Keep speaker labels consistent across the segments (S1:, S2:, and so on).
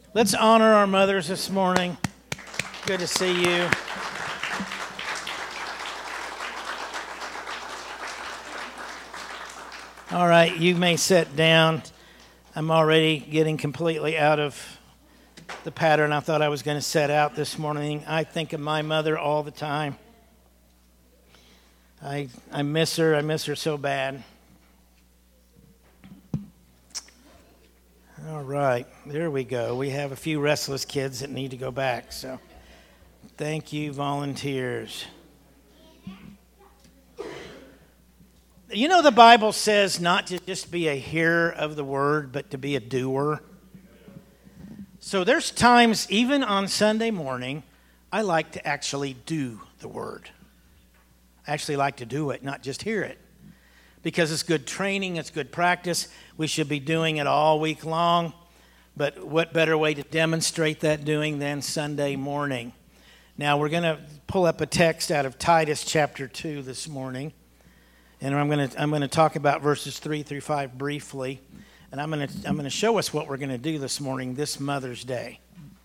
S1: Let's honor our mothers this morning. Good to see you. All right, you may sit down. I'm already getting completely out of the pattern I thought I was going to set out this morning. I think of my mother all the time. I miss her. I miss her so bad. All right, there we go. We have a few restless kids that need to go back, so thank you, volunteers. You know, the Bible says not to just be a hearer of the word, but to be a doer. So there's times, even on Sunday morning, I like to actually do the word. I actually like to do it, not just hear it. Because it's good training, it's good practice. We should be doing it all week long. But what better way to demonstrate that doing than Sunday morning? Now we're going to pull up a text out of Titus chapter 2 this morning. And I'm going to talk about verses 3 through 5 briefly. And I'm going to show us what we're going to do this morning, this Mother's Day.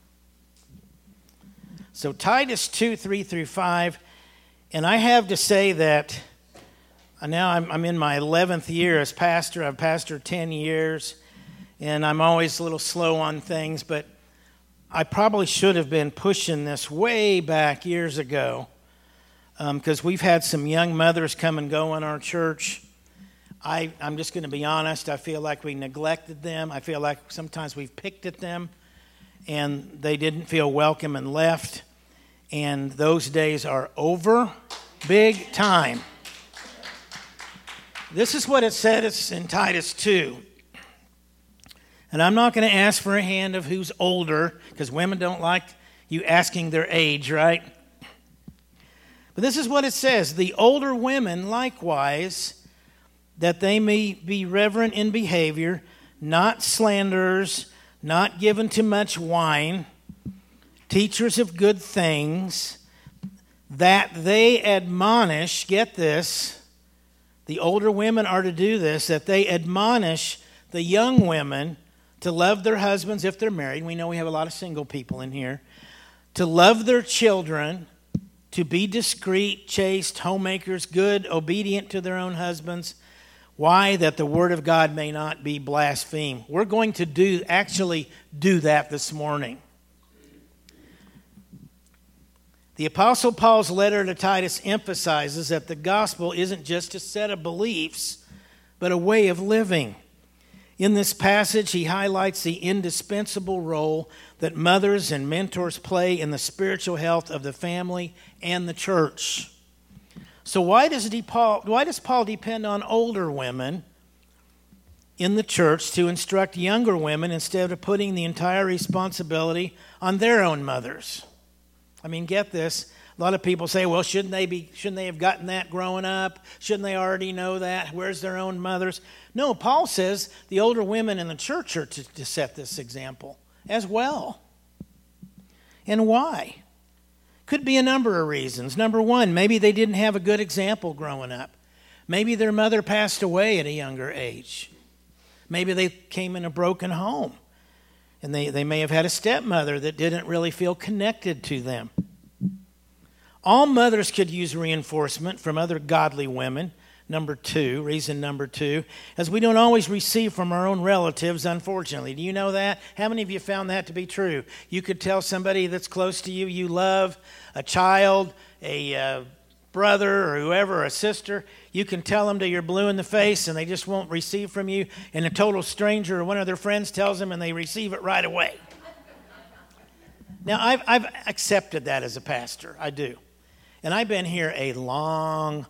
S1: So Titus 2, 3 through 5. And I have to say that now I'm in my 11th year as pastor. I've pastored 10 years, and I'm always a little slow on things, but I probably should have been pushing this way back years ago because we've had some young mothers come and go in our church. I'm just going to be honest. I feel like we neglected them. I feel like sometimes we've picked at them, and they didn't feel welcome and left, and those days are over big time. This is what it says in Titus 2. And I'm not going to ask for a hand of who's older, because women don't like you asking their age, right? But this is what it says. The older women likewise, that they may be reverent in behavior, not slanderers, not given to much wine, teachers of good things, that they admonish, get this, the older women are to do this, that they admonish the young women to love their husbands if they're married. We know we have a lot of single people in here. To love their children, to be discreet, chaste, homemakers, good, obedient to their own husbands. Why? That the word of God may not be blasphemed. We're going to actually do that this morning. The Apostle Paul's letter to Titus emphasizes that the gospel isn't just a set of beliefs, but a way of living. In this passage, he highlights the indispensable role that mothers and mentors play in the spiritual health of the family and the church. So why does Paul depend on older women in the church to instruct younger women instead of putting the entire responsibility on their own mothers? I mean, get this. A lot of people say, well, shouldn't they have gotten that growing up? Shouldn't they already know that? Where's their own mothers? No, Paul says the older women in the church are to set this example as well. And why? Could be a number of reasons. Number one, maybe they didn't have a good example growing up. Maybe their mother passed away at a younger age. Maybe they came in a broken home. And they may have had a stepmother that didn't really feel connected to them. All mothers could use reinforcement from other godly women. Reason number two, as we don't always receive from our own relatives, unfortunately. Do you know that? How many of you found that to be true? You could tell somebody that's close to you, you love, a child, a brother or whoever, or a sister, you can tell them till you're blue in the face and they just won't receive from you, and a total stranger or one of their friends tells them and they receive it right away. Now, I've accepted that as a pastor. I do. And I've been here a long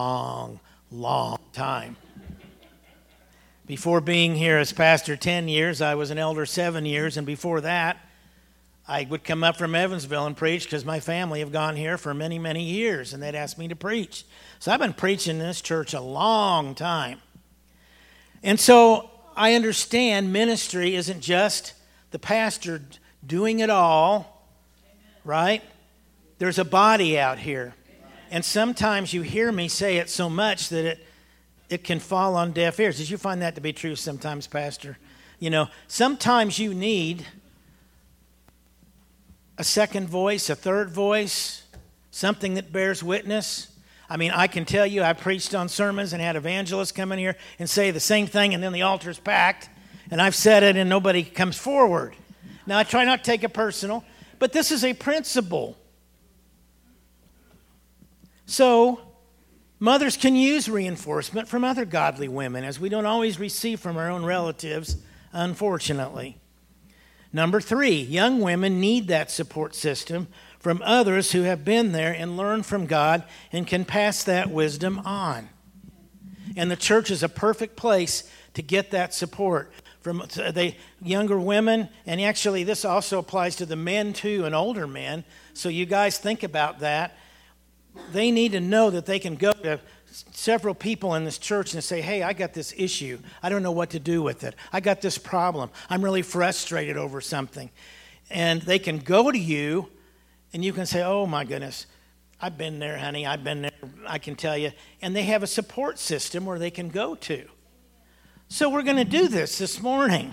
S1: time. Before being here as pastor 10 years, I was an elder 7 years, and before that, I would come up from Evansville and preach because my family have gone here for many, many years, and they'd ask me to preach. So I've been preaching in this church a long time. And so I understand ministry isn't just the pastor doing it all, right? There's a body out here. And sometimes you hear me say it so much that it can fall on deaf ears. Did you find that to be true sometimes, Pastor? You know, sometimes you need a second voice, a third voice, something that bears witness. I mean, I can tell you, I preached on sermons and had evangelists come in here and say the same thing, and then the altar's packed, and I've said it and nobody comes forward. Now, I try not to take it personal, but this is a principle. So, mothers can use reinforcement from other godly women, as we don't always receive from our own relatives, unfortunately. Number 3, young women need that support system from others who have been there and learned from God and can pass that wisdom on. And the church is a perfect place to get that support from the younger women. And actually, this also applies to the men too, and older men. So you guys think about that. They need to know that they can go to several people in this church and say, hey, I got this issue. I don't know what to do with it. I got this problem. I'm really frustrated over something. And they can go to you, and you can say, oh, my goodness, I've been there, honey. I've been there. I can tell you. And they have a support system where they can go to. So we're going to do this morning,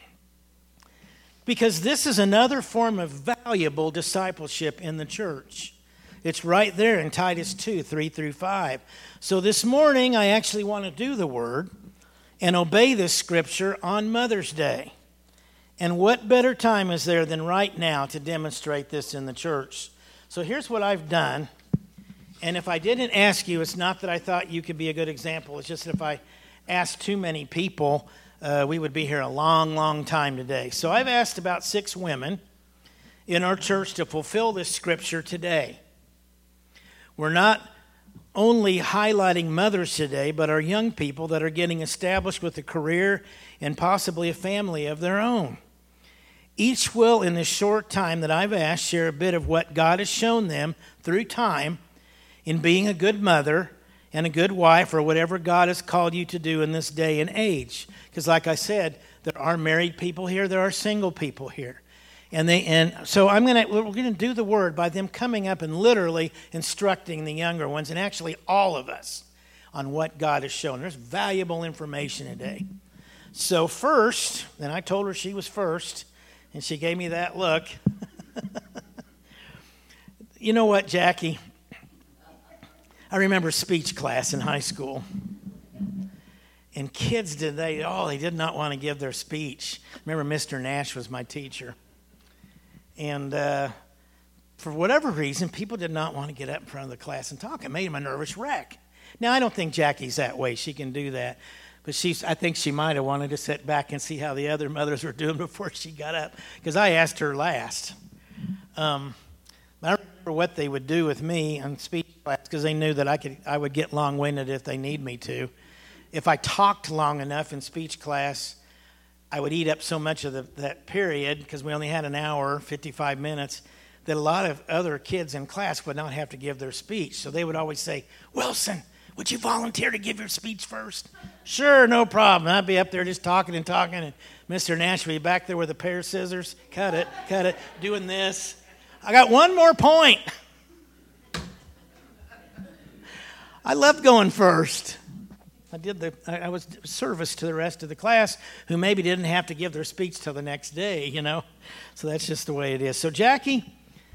S1: because this is another form of valuable discipleship in the church. It's right there in Titus 2, 3 through 5. So this morning, I actually want to do the word and obey this scripture on Mother's Day. And what better time is there than right now to demonstrate this in the church? So here's what I've done. And if I didn't ask you, it's not that I thought you could be a good example. It's just that if I asked too many people, we would be here a long, long time today. So I've asked about 6 women in our church to fulfill this scripture today. We're not only highlighting mothers today, but our young people that are getting established with a career and possibly a family of their own. Each will, in this short time that I've asked, share a bit of what God has shown them through time in being a good mother and a good wife, or whatever God has called you to do in this day and age. Because like I said, there are married people here, there are single people here. And so we're going to do the word by them coming up and literally instructing the younger ones, and actually all of us, on what God has shown. There's valuable information today. So first, and I told her she was first, and she gave me that look. You know what, Jackie? I remember speech class in high school. And kids, they did not want to give their speech. I remember Mr. Nash was my teacher. And for whatever reason, people did not want to get up in front of the class and talk. It made them a nervous wreck. Now, I don't think Jackie's that way. She can do that. But I think she might have wanted to sit back and see how the other mothers were doing before she got up, because I asked her last. I remember what they would do with me in speech class, because they knew that I would get long-winded if they need me to. If I talked long enough in speech class, I would eat up so much of that period, because we only had an hour, 55 minutes, that a lot of other kids in class would not have to give their speech. So they would always say, Wilson, would you volunteer to give your speech first? Sure, no problem. I'd be up there just talking, and Mr. Nash would be back there with a pair of scissors. Cut it, doing this. I got one more point. I loved going first. I was service to the rest of the class, who maybe didn't have to give their speech till the next day, So that's just the way it is. So Jackie,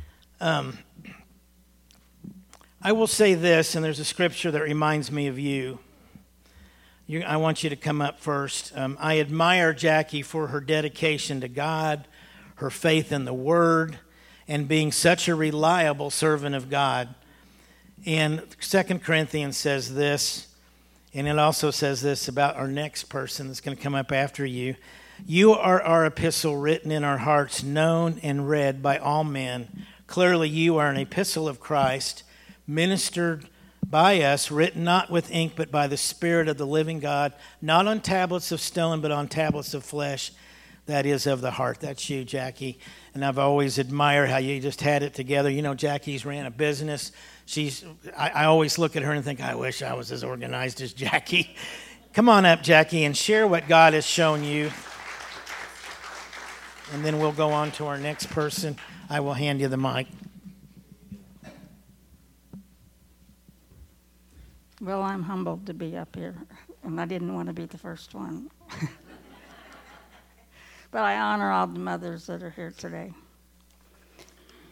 S1: I will say this, and there's a scripture that reminds me of you. I want you to come up first. I admire Jackie for her dedication to God, her faith in the Word, and being such a reliable servant of God. And 2 Corinthians says this, and it also says this about our next person that's going to come up after you. You are our epistle written in our hearts, known and read by all men. Clearly you are an epistle of Christ, ministered by us, written not with ink, but by the Spirit of the living God, not on tablets of stone, but on tablets of flesh, that is of the heart. That's you, Jackie. And I've always admired how you just had it together. Jackie's ran a business. I always look at her and think, I wish I was as organized as Jackie. Come on up, Jackie, and share what God has shown you. And then we'll go on to our next person. I will hand you the mic.
S2: Well, I'm humbled to be up here, and I didn't want to be the first one. But I honor all the mothers that are here today.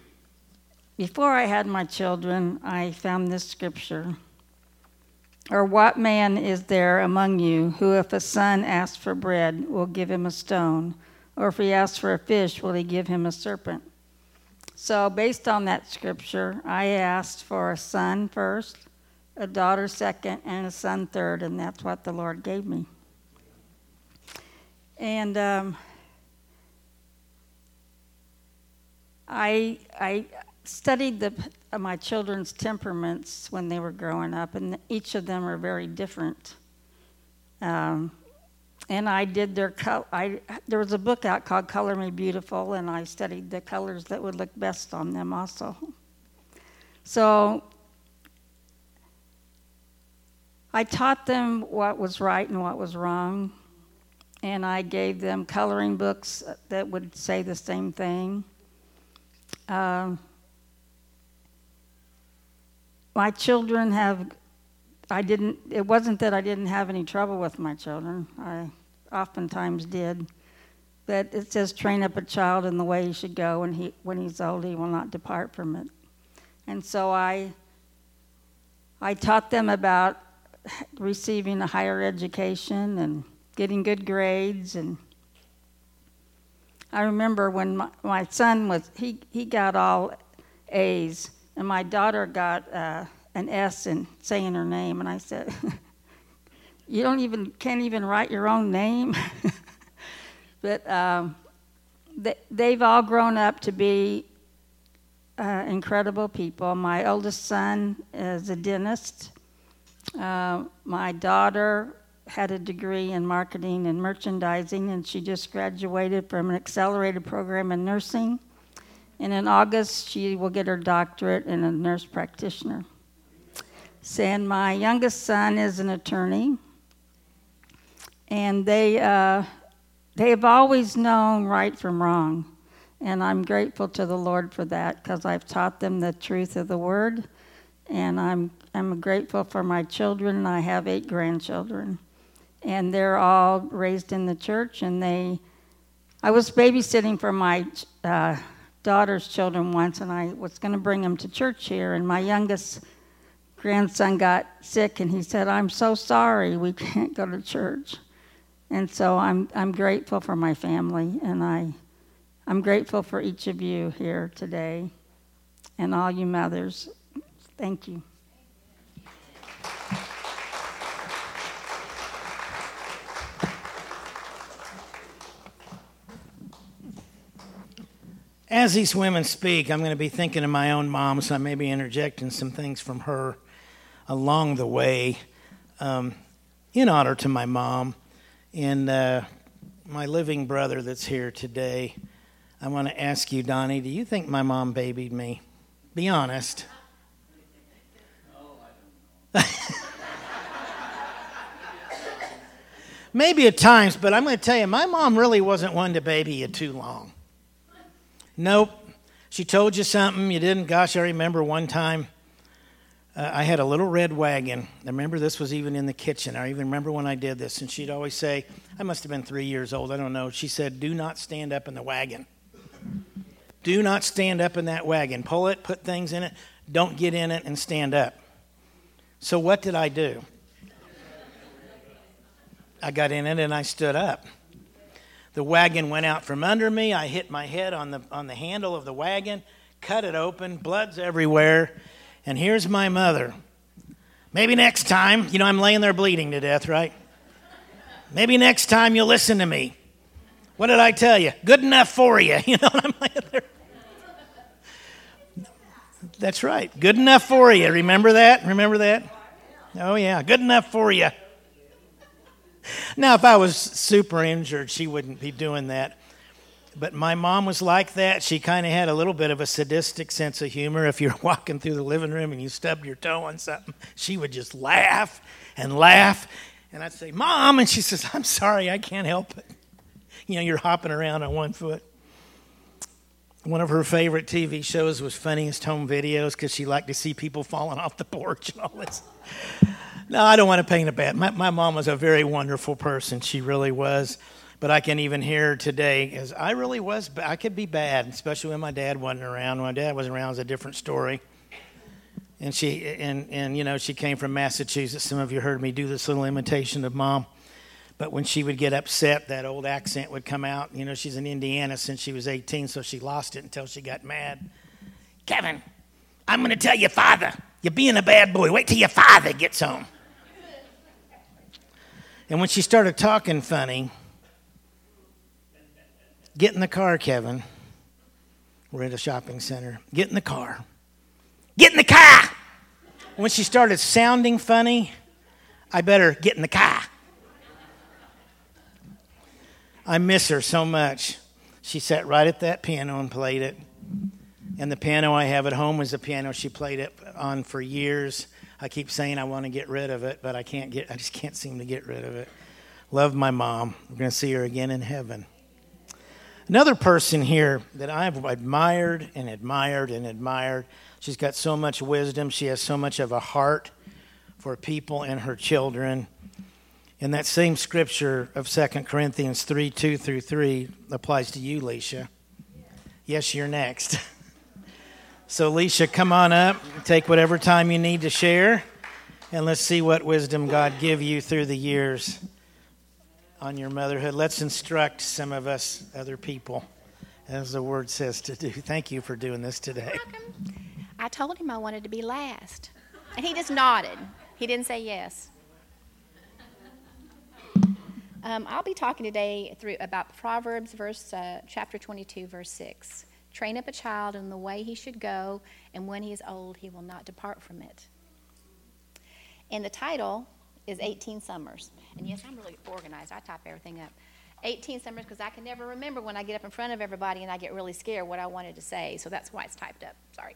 S2: before I had my children, I found this scripture. Or what man is there among you who, if a son asks for bread, will give him a stone? Or if he asks for a fish, will he give him a serpent? So based on that scripture, I asked for a son first, a daughter second, and a son third, and that's what the Lord gave me. And I studied my children's temperaments when they were growing up, and each of them are very different. And I did there was a book out called Color Me Beautiful, and I studied the colors that would look best on them also. So I taught them what was right and what was wrong, and I gave them coloring books that would say the same thing. My children it wasn't that I didn't have any trouble with my children. I oftentimes did. But it says, train up a child in the way he should go, and when he's old, he will not depart from it. And so I taught them about receiving a higher education and getting good grades. And I remember when my son he got all A's, and my daughter got an S in saying her name, and I said, "You can't even write your own name." But they've all grown up to be incredible people. My oldest son is a dentist. My daughter had a degree in marketing and merchandising, and she just graduated from an accelerated program in nursing. And in August, she will get her doctorate in a nurse practitioner. And my youngest son is an attorney. And they've always known right from wrong. And I'm grateful to the Lord for that, because I've taught them the truth of the Word. And I'm grateful for my children, and I have 8 grandchildren. And they're all raised in the church. And I was babysitting for my daughter's children once, and I was going to bring them to church here, and my youngest grandson got sick, and he said, "I'm so sorry, we can't go to church." And so I'm grateful for my family, and I'm grateful for each of you here today, and all you mothers. Thank you.
S1: As these women speak, I'm going to be thinking of my own mom, so I may be interjecting some things from her along the way in honor to my mom. And my living brother that's here today, I want to ask you, Donnie, do you think my mom babied me? Be honest. Maybe at times, but I'm going to tell you, my mom really wasn't one to baby you too long. Nope. She told you something you didn't. Gosh, I remember one time I had a little red wagon. I remember this was even in the kitchen. I even remember when I did this. And she'd always say, I must have been 3 years old. I don't know. She said, "Do not stand up in the wagon. Do not stand up in that wagon. Pull it, put things in it. Don't get in it and stand up." So what did I do? I got in it and I stood up. The wagon went out from under me. I hit my head on the handle of the wagon, cut it open, blood's everywhere. And here's my mother. Maybe next time, I'm laying there bleeding to death, right? Maybe next time you'll listen to me. What did I tell you? Good enough for you. I'm laying there. That's right. Good enough for you. Remember that? Remember that? Oh, yeah. Good enough for you. Now, if I was super injured, she wouldn't be doing that. But my mom was like that. She kind of had a little bit of a sadistic sense of humor. If you're walking through the living room and you stubbed your toe on something, she would just laugh and laugh. And I'd say, "Mom," and she says, "I'm sorry, I can't help it." You're hopping around on one foot. One of her favorite TV shows was Funniest Home Videos, because she liked to see people falling off the porch and all this. No, I don't want to paint a bad. My mom was a very wonderful person. She really was. But I can even hear her today, because I could be bad, especially when my dad wasn't around. When my dad was around, it was a different story. And she came from Massachusetts. Some of you heard me do this little imitation of Mom. But when she would get upset, that old accent would come out. She's in Indiana since she was 18, so she lost it until she got mad. Kevin, I'm going to tell your father, you're being a bad boy. Wait till your father gets home. And when she started talking funny, get in the car, Kevin. We're at a shopping center. Get in the car. Get in the car. When she started sounding funny, I better get in the car. I miss her so much. She sat right at that piano and played it. And the piano I have at home was a piano she played it on for years. I keep saying I want to get rid of it, but I just can't seem to get rid of it. Love my mom. We're going to see her again in heaven. Another person here that I've admired and admired and admired. She's got so much wisdom. She has so much of a heart for people and her children. And that same scripture of 2 Corinthians 3:2-3 applies to you, Leisha. Yes, you're next. So, Leisha, come on up. Take whatever time you need to share. And let's see what wisdom God give you through the years on your motherhood. Let's instruct some of us other people, as the word says to do. Thank you for doing this today.
S3: Welcome. I told him I wanted to be last, and he just nodded. He didn't say yes. I'll be talking today about Proverbs chapter 22, verse 6. Train up a child in the way he should go, and when he is old, he will not depart from it. And the title is 18 Summers. And yes, I'm really organized. I type everything up. 18 Summers, because I can never remember when I get up in front of everybody and I get really scared what I wanted to say. So that's why it's typed up. Sorry.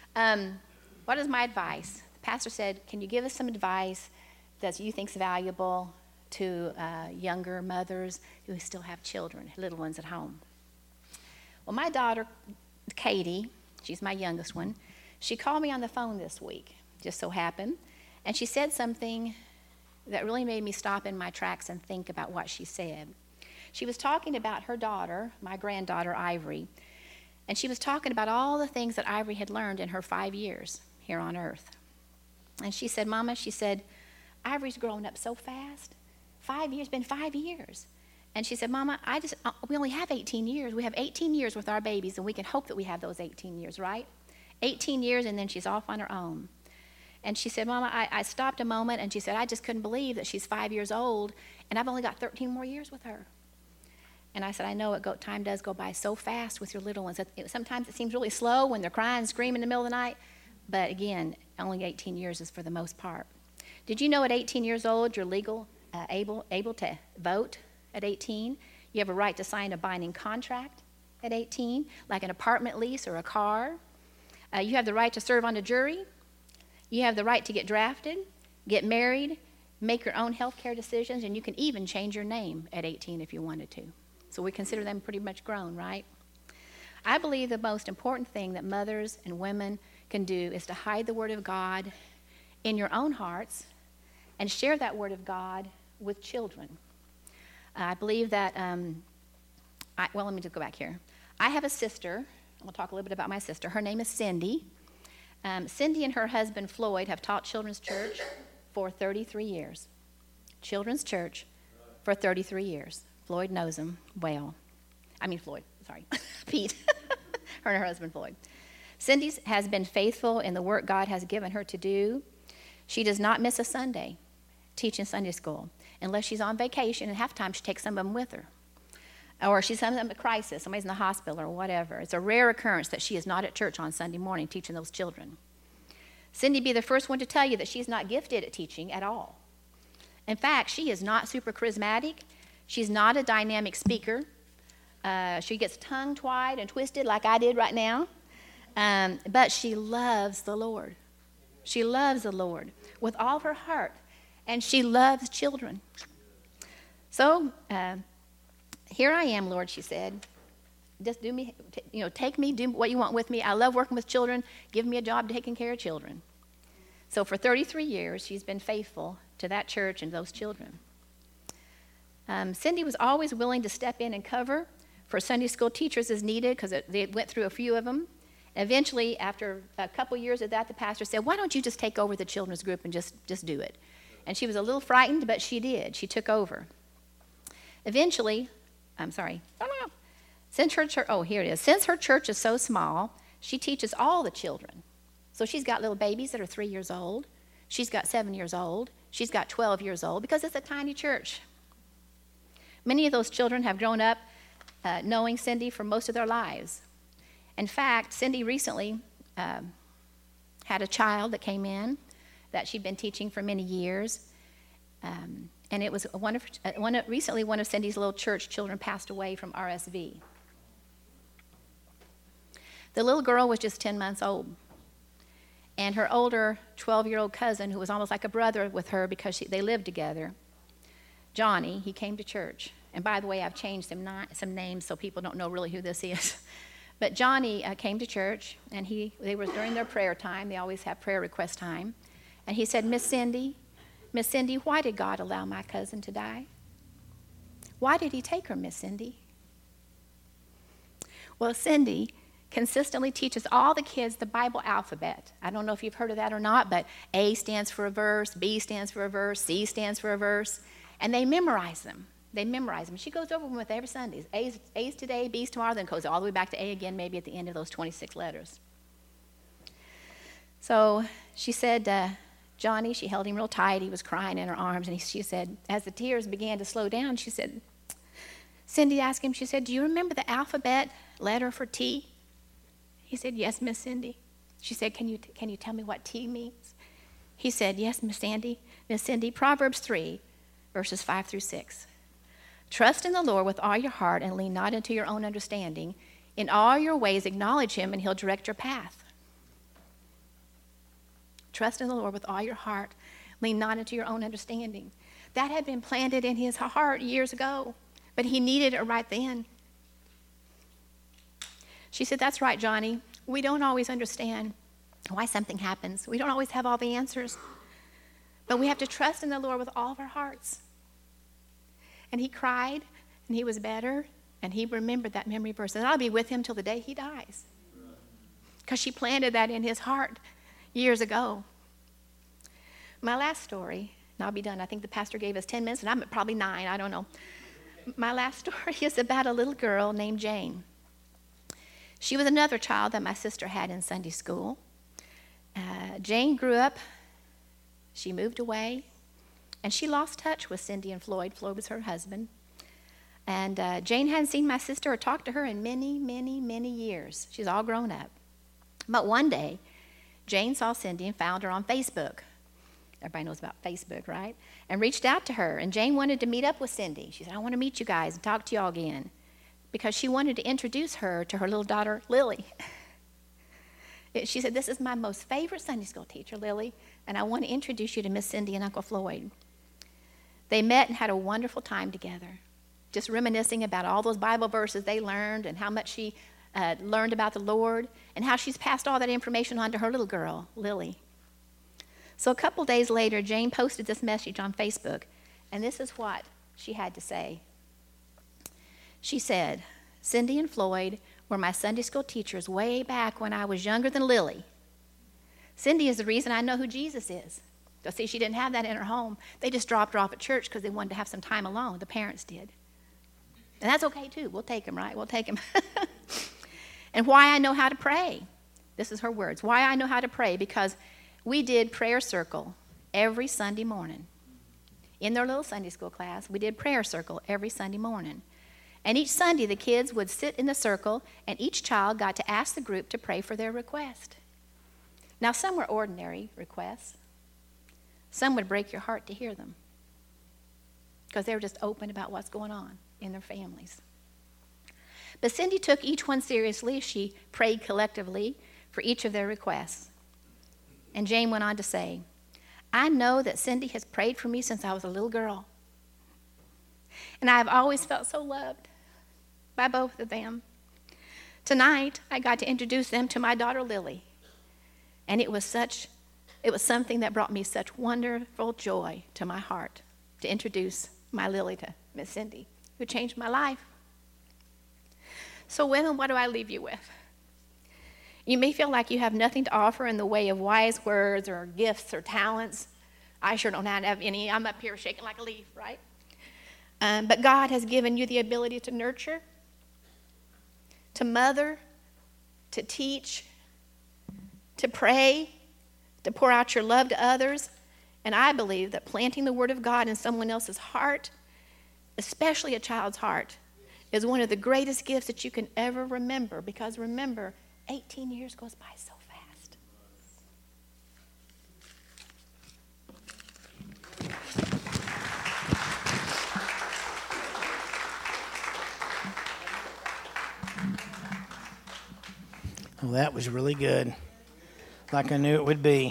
S3: What is my advice? The pastor said, can you give us some advice that you think is valuable to younger mothers who still have children, little ones at home? Well, my daughter, Katie, she's my youngest one, she called me on the phone this week, just so happened, and she said something that really made me stop in my tracks and think about what she said. She was talking about her daughter, my granddaughter, Ivory, and she was talking about all the things that Ivory had learned in her 5 years here on earth. And she said, Mama, she said, Ivory's growing up so fast. 5 years, been 5 years. And she said, Mama, we only have 18 years. We have 18 years with our babies, and we can hope that we have those 18 years, right? 18 years, and then she's off on her own. And she said, Mama, I stopped a moment, and she said, I just couldn't believe that she's 5 years old, and I've only got 13 more years with her. And I said, I know time does go by so fast with your little ones. Sometimes it seems really slow when they're crying and screaming in the middle of the night. But again, only 18 years is for the most part. Did you know at 18 years old you're able to vote at 18? You have a right to sign a binding contract at 18, like an apartment lease or a car. You have the right to serve on a jury. You have the right to get drafted, get married, make your own health care decisions, and you can even change your name at 18 if you wanted to. So we consider them pretty much grown, right? I believe the most important thing that mothers and women can do is to hide the Word of God in your own hearts and share that Word of God with children. I believe that, let me just go back here. I have a sister. I'll talk a little bit about my sister. Her name is Cindy. Cindy and her husband, Floyd, have taught Children's Church for 33 years. Children's Church for 33 years. Floyd knows him well. Pete. Her and her husband, Floyd. Cindy has been faithful in the work God has given her to do. She does not miss a Sunday teaching Sunday school unless she's on vacation, and half the time she takes some of them with her. Or she's having a crisis, somebody's in the hospital or whatever. It's a rare occurrence that she is not at church on Sunday morning teaching those children. Cindy be the first one to tell you that she's not gifted at teaching at all. In fact, she is not super charismatic. She's not a dynamic speaker. She gets tongue-tied and twisted like I did right now. But she loves the Lord. She loves the Lord with all her heart. And she loves children. So, here I am, Lord, she said. Just take me, do what you want with me. I love working with children. Give me a job taking care of children. So for 33 years, she's been faithful to that church and those children. Cindy was always willing to step in and cover for Sunday school teachers as needed because they went through a few of them. Eventually, after a couple years of that, the pastor said, why don't you just take over the children's group and just do it? And she was a little frightened, but she did. She took over. Eventually, since her church is so small, she teaches all the children. So she's got little babies that are 3 years old. She's got 7 years old. She's got 12 years old because it's a tiny church. Many of those children have grown up knowing Cindy for most of their lives. In fact, Cindy recently had a child that came in that she'd been teaching for many years. And it was recently one of Cindy's little church children passed away from RSV. The little girl was just 10 months old. And her older 12-year-old cousin, who was almost like a brother with her because they lived together, Johnny, he came to church. And by the way, I've changed some names so people don't know really who this is. But Johnny came to church, and they were during their prayer time. They always have prayer request time. And he said, Miss Cindy, why did God allow my cousin to die? Why did he take her, Miss Cindy? Well, Cindy consistently teaches all the kids the Bible alphabet. I don't know if you've heard of that or not, but A stands for a verse, B stands for a verse, C stands for a verse, and they memorize them. She goes over them with every Sunday. A's today, B's tomorrow, then goes all the way back to A again, maybe at the end of those 26 letters. So she said, Johnny, she held him real tight. He was crying in her arms, and she said, as the tears began to slow down, she said, Cindy asked him, she said, do you remember the alphabet letter for T? He said, yes, Miss Cindy. She said, can you tell me what T means? He said, yes, Miss Cindy, Proverbs 3, verses 5 through 6. Trust in the Lord with all your heart and lean not into your own understanding. In all your ways acknowledge him, and he'll direct your path. Trust in the Lord with all your heart. Lean not into your own understanding. That had been planted in his heart years ago, but he needed it right then. She said, that's right, Johnny. We don't always understand why something happens. We don't always have all the answers. But we have to trust in the Lord with all of our hearts. And he cried, and he was better, and he remembered that memory verse. And I'll be with him till the day he dies. Because she planted that in his heart years ago. My last story, and I'll be done. I think the pastor gave us 10 minutes, and I'm at probably 9. I don't know. My last story is about a little girl named Jane. She was another child that my sister had in Sunday school. Jane grew up. She moved away. And she lost touch with Cindy and Floyd. Floyd was her husband. And Jane hadn't seen my sister or talked to her in many, many, many years. She's all grown up. But one day, Jane saw Cindy and found her on Facebook. Everybody knows about Facebook, right? And reached out to her. And Jane wanted to meet up with Cindy. She said, I want to meet you guys and talk to y'all again. Because she wanted to introduce her to her little daughter, Lily. She said, this is my most favorite Sunday school teacher, Lily, and I want to introduce you to Miss Cindy and Uncle Floyd. They met and had a wonderful time together, just reminiscing about all those Bible verses they learned and how much she learned about the Lord and how she's passed all that information on to her little girl, Lily. So a couple days later, Jane posted this message on Facebook, and this is what she had to say. She said, Cindy and Floyd were my Sunday school teachers way back when I was younger than Lily. Cindy is the reason I know who Jesus is. So see, she didn't have that in her home. They just dropped her off at church because they wanted to have some time alone. The parents did. And that's okay, too. We'll take them, right? We'll take them. And why I know how to pray. This is her words. Why I know how to pray, because we did prayer circle every Sunday morning. In their little Sunday school class, we did prayer circle every Sunday morning. And each Sunday, the kids would sit in the circle, and each child got to ask the group to pray for their request. Now, some were ordinary requests. Some would break your heart to hear them because they were just open about what's going on in their families. But Cindy took each one seriously. She prayed collectively for each of their requests. And Jane went on to say, I know that Cindy has prayed for me since I was a little girl. And I have always felt so loved by both of them. Tonight, I got to introduce them to my daughter, Lily. And it was something that brought me such wonderful joy to my heart to introduce my Lily to Miss Cindy, who changed my life. So women, what do I leave you with? You may feel like you have nothing to offer in the way of wise words or gifts or talents. I sure don't have any. I'm up here shaking like a leaf, right? But God has given you the ability to nurture, to mother, to teach, to pray, to pour out your love to others. And I believe that planting the Word of God in someone else's heart, especially a child's heart, is one of the greatest gifts that you can ever remember. Because remember, 18 years goes by so fast.
S1: Well, that was really good. Like I knew it would be.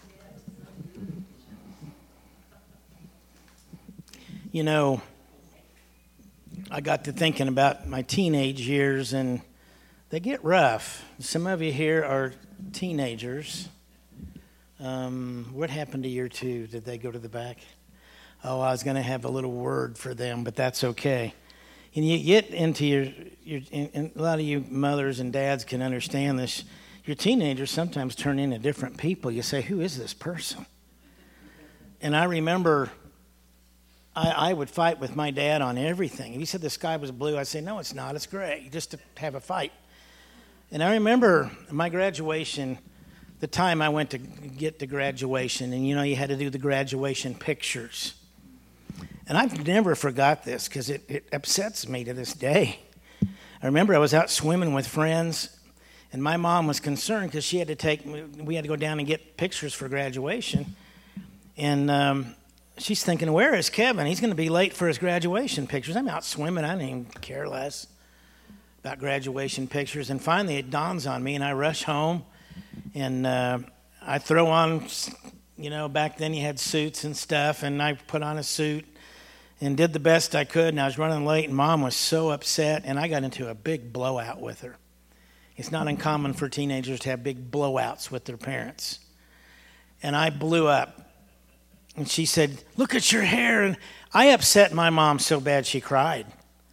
S1: You know, I got to thinking about my teenage years, and they get rough. Some of you here are teenagers. What happened to year two? Did they go to the back? Oh, I was going to have a little word for them, but that's okay. And you get into and a lot of you mothers and dads can understand this. Your teenagers sometimes turn into different people. You say, who is this person? And I remember I would fight with my dad on everything. If he said the sky was blue, I'd say, no, it's not, it's gray, just to have a fight. And I remember my graduation, the time I went to get to graduation, and you had to do the graduation pictures. And I've never forgot this because it upsets me to this day. I remember I was out swimming with friends, and my mom was concerned because we had to go down and get pictures for graduation. And she's thinking, where is Kevin? He's going to be late for his graduation pictures. I'm out swimming. I didn't even care less about graduation pictures. And finally it dawns on me, and I rush home, and I throw on, back then you had suits and stuff, and I put on a suit and did the best I could, and I was running late, and Mom was so upset, and I got into a big blowout with her. It's not uncommon for teenagers to have big blowouts with their parents. And I blew up. And she said, look at your hair. And I upset my mom so bad she cried.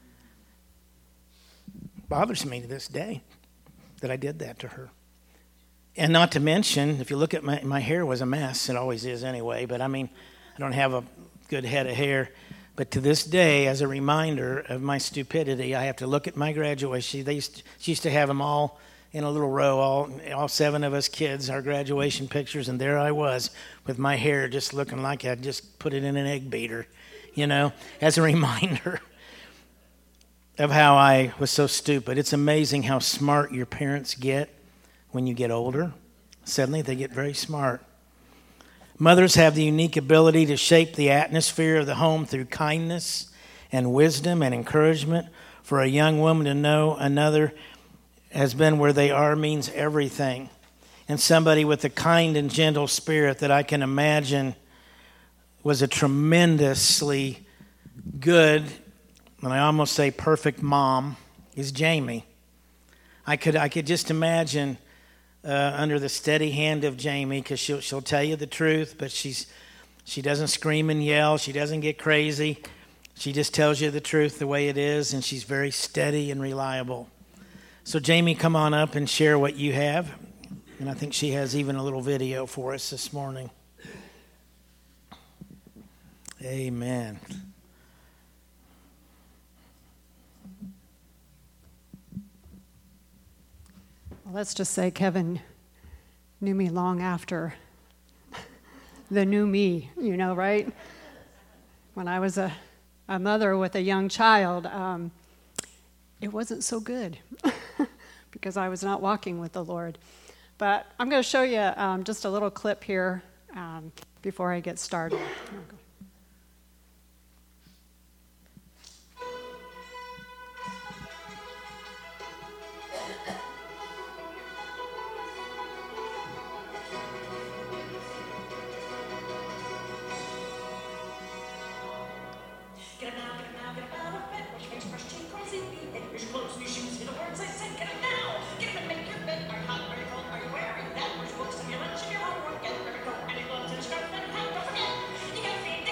S1: It bothers me to this day that I did that to her. And not to mention, if you look at my hair was a mess. It always is anyway. But I don't have a good head of hair. But to this day, as a reminder of my stupidity, I have to look at my graduation. She used to have them all in a little row, all 7 of us kids, our graduation pictures, and there I was with my hair just looking like I'd just put it in an egg beater, as a reminder of how I was so stupid. It's amazing how smart your parents get when you get older. Suddenly they get very smart. Mothers have the unique ability to shape the atmosphere of the home through kindness and wisdom and encouragement. For a young woman to know another has been where they are means everything. And somebody with a kind and gentle spirit that I can imagine was a tremendously good, and I almost say perfect mom, is Jamie. I could just imagine under the steady hand of Jamie, because she'll tell you the truth, but she doesn't scream and yell. She doesn't get crazy. She just tells you the truth the way it is, and she's very steady and reliable. So Jamie, come on up and share what you have. And I think she has even a little video for us this morning. Amen.
S4: Well, let's just say Kevin knew me long after the new me, right? When I was a mother with a young child, it wasn't so good because I was not walking with the Lord. But I'm going to show you just a little clip here before I get started. Here we go.
S5: Get up and make your bed, or hot, or cold, any gloves and a scarf, and a hat, don't forget. You gotta feed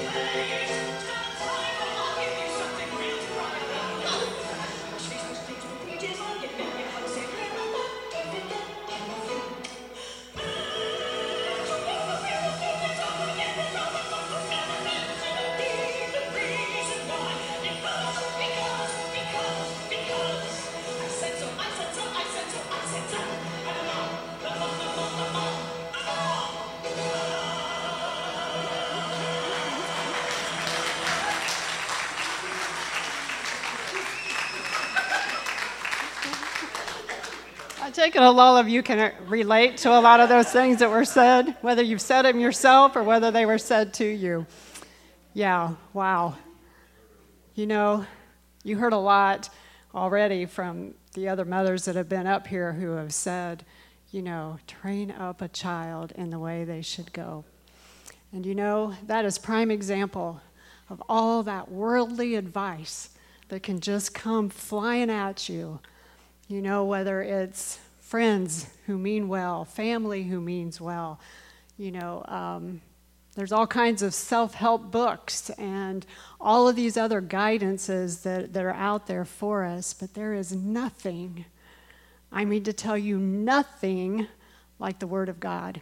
S4: I take it all of you can relate to a lot of those things that were said, whether you've said them yourself or whether they were said to you. Yeah, wow. You know, you heard a lot already from the other mothers that have been up here who have said, you know, train up a child in the way they should go. And you know, that is prime example of all that worldly advice that can just come flying at you. You know, whether it's friends who mean well, family who means well, you know, there's all kinds of self-help books and all of these other guidances that are out there for us, but there is nothing, I mean to tell you nothing like the Word of God.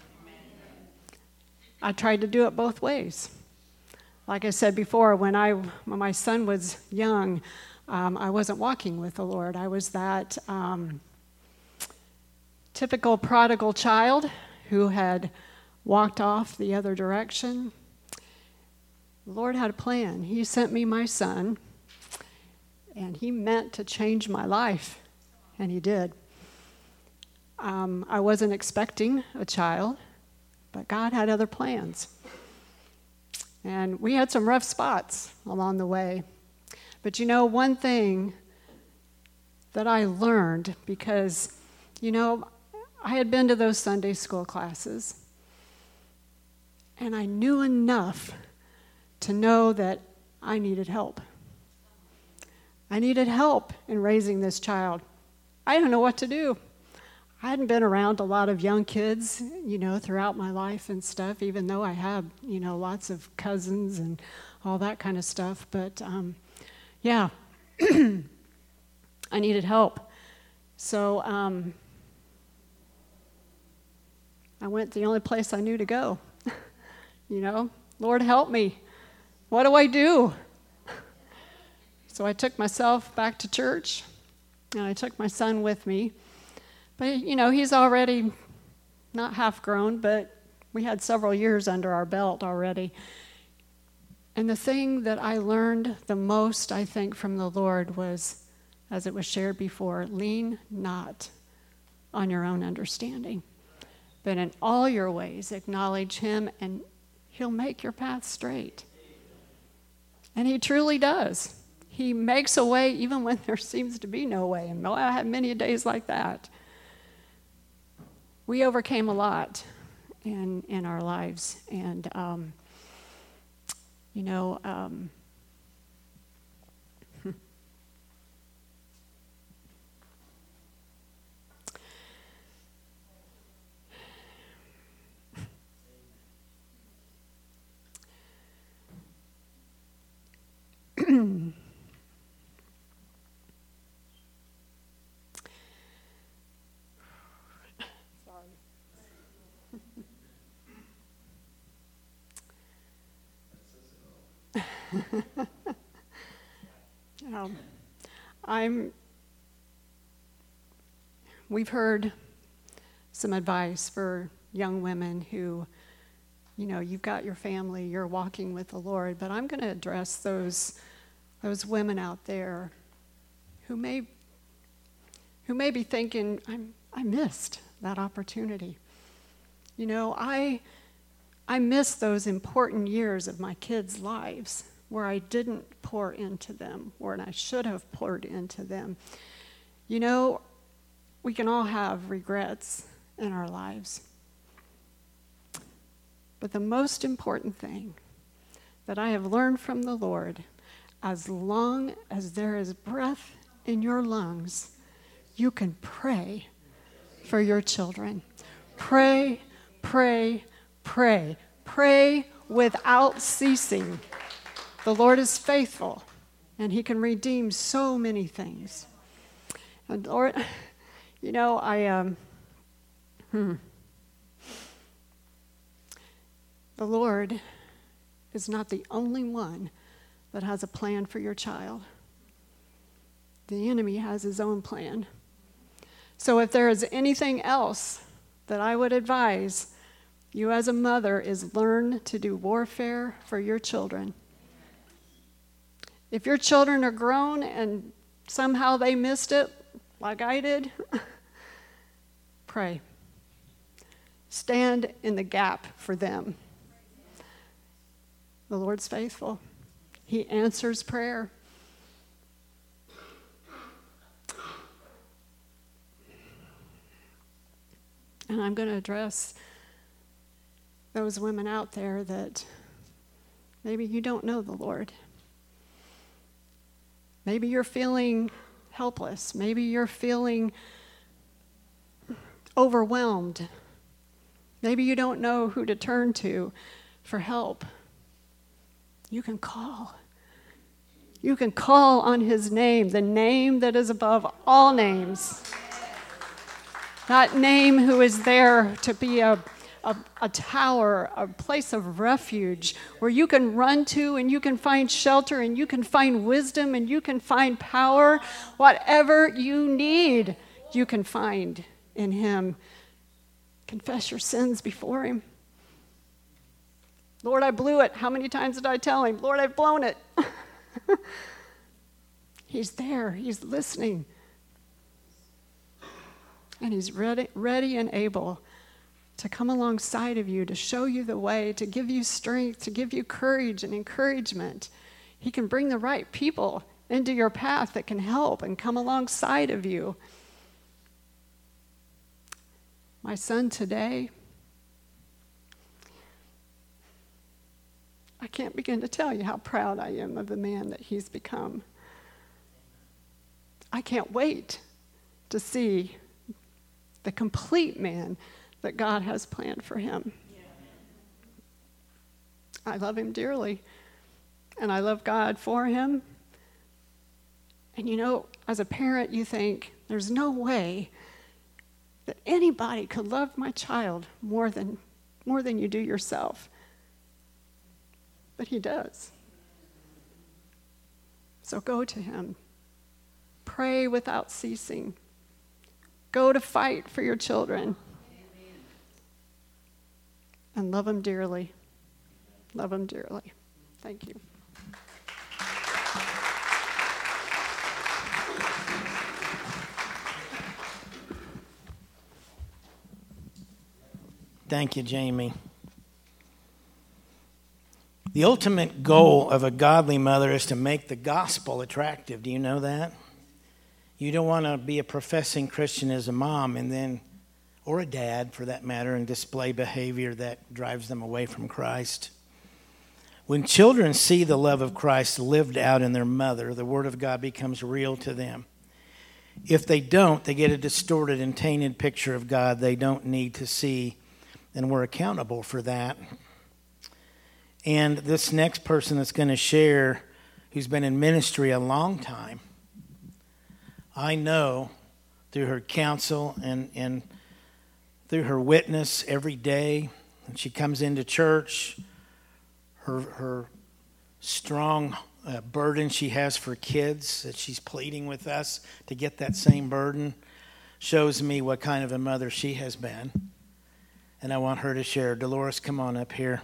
S4: I tried to do it both ways. Like I said before, when my son was young, I wasn't walking with the Lord. I was that typical prodigal child who had walked off the other direction. The Lord had a plan. He sent me my son, and he meant to change my life, and he did. I wasn't expecting a child, but God had other plans. And we had some rough spots along the way. But you know, one thing that I learned, because, you know, I had been to those Sunday school classes, and I knew enough to know that I needed help. I needed help in raising this child. I didn't know what to do. I hadn't been around a lot of young kids, you know, throughout my life and stuff, even though I had, you know, lots of cousins and all that kind of stuff. But, yeah, I needed help. So I went the only place I knew to go. You know, Lord, help me. What do I do? So I took myself back to church, and I took my son with me. But, you know, he's already not half grown, but we had several years under our belt already. And the thing that I learned the most, I think, from the Lord was, as it was shared before, lean not on your own understanding, but in all your ways acknowledge him, and he'll make your path straight. And he truly does. He makes a way even when there seems to be no way. And I had many days like that. We overcame a lot in our lives. And, you know, we've heard some advice for young women who, you know, you've got your family, you're walking with the Lord, but I'm going to address those women out there who may be thinking, I missed that opportunity. You know, I missed those important years of my kids' lives where I didn't pour into them, where I should have poured into them. You know, we can all have regrets in our lives. But the most important thing that I have learned from the Lord, as long as there is breath in your lungs, you can pray for your children. Pray, pray, pray. Pray without ceasing. The Lord is faithful, and he can redeem so many things. And Lord, you know, the Lord is not the only one that has a plan for your child. The enemy has his own plan. So if there is anything else that I would advise you as a mother is learn to do warfare for your children. If your children are grown and somehow they missed it, like I did, pray. Stand in the gap for them. The Lord's faithful. He answers prayer. And I'm going to address those women out there that maybe you don't know the Lord. Maybe you're feeling helpless. Maybe you're feeling overwhelmed. Maybe you don't know who to turn to for help. You can call. You can call on his name, the name that is above all names. That name who is there to be a tower, a place of refuge where you can run to and you can find shelter and you can find wisdom and you can find power. Whatever you need, you can find in him. Confess your sins before him. Lord, I blew it. How many times did I tell him? Lord, I've blown it. He's there. He's listening. And he's ready and able to come alongside of you, to show you the way, to give you strength, to give you courage and encouragement. He can bring the right people into your path that can help and come alongside of you. My son today, I can't begin to tell you how proud I am of the man that he's become. I can't wait to see the complete man that God has planned for him. I love him dearly, and I love God for him. And you know, as a parent, you think, there's no way that anybody could love my child more than you do yourself. But he does. So go to him. Pray without ceasing. Go to fight for your children. And love them dearly. Love them dearly. Thank you.
S1: Thank you, Jamie. The ultimate goal of a godly mother is to make the gospel attractive. Do you know that? You don't want to be a professing Christian as a mom and then, or a dad for that matter, and display behavior that drives them away from Christ. When children see the love of Christ lived out in their mother, the Word of God becomes real to them. If they don't, they get a distorted and tainted picture of God they don't need to see, and we're accountable for that. And this next person that's going to share, who's been in ministry a long time, I know through her counsel and through her witness every day, when she comes into church, her strong burden she has for kids that she's pleading with us to get that same burden shows me what kind of a mother she has been. And I want her to share. Dolores, come on up here.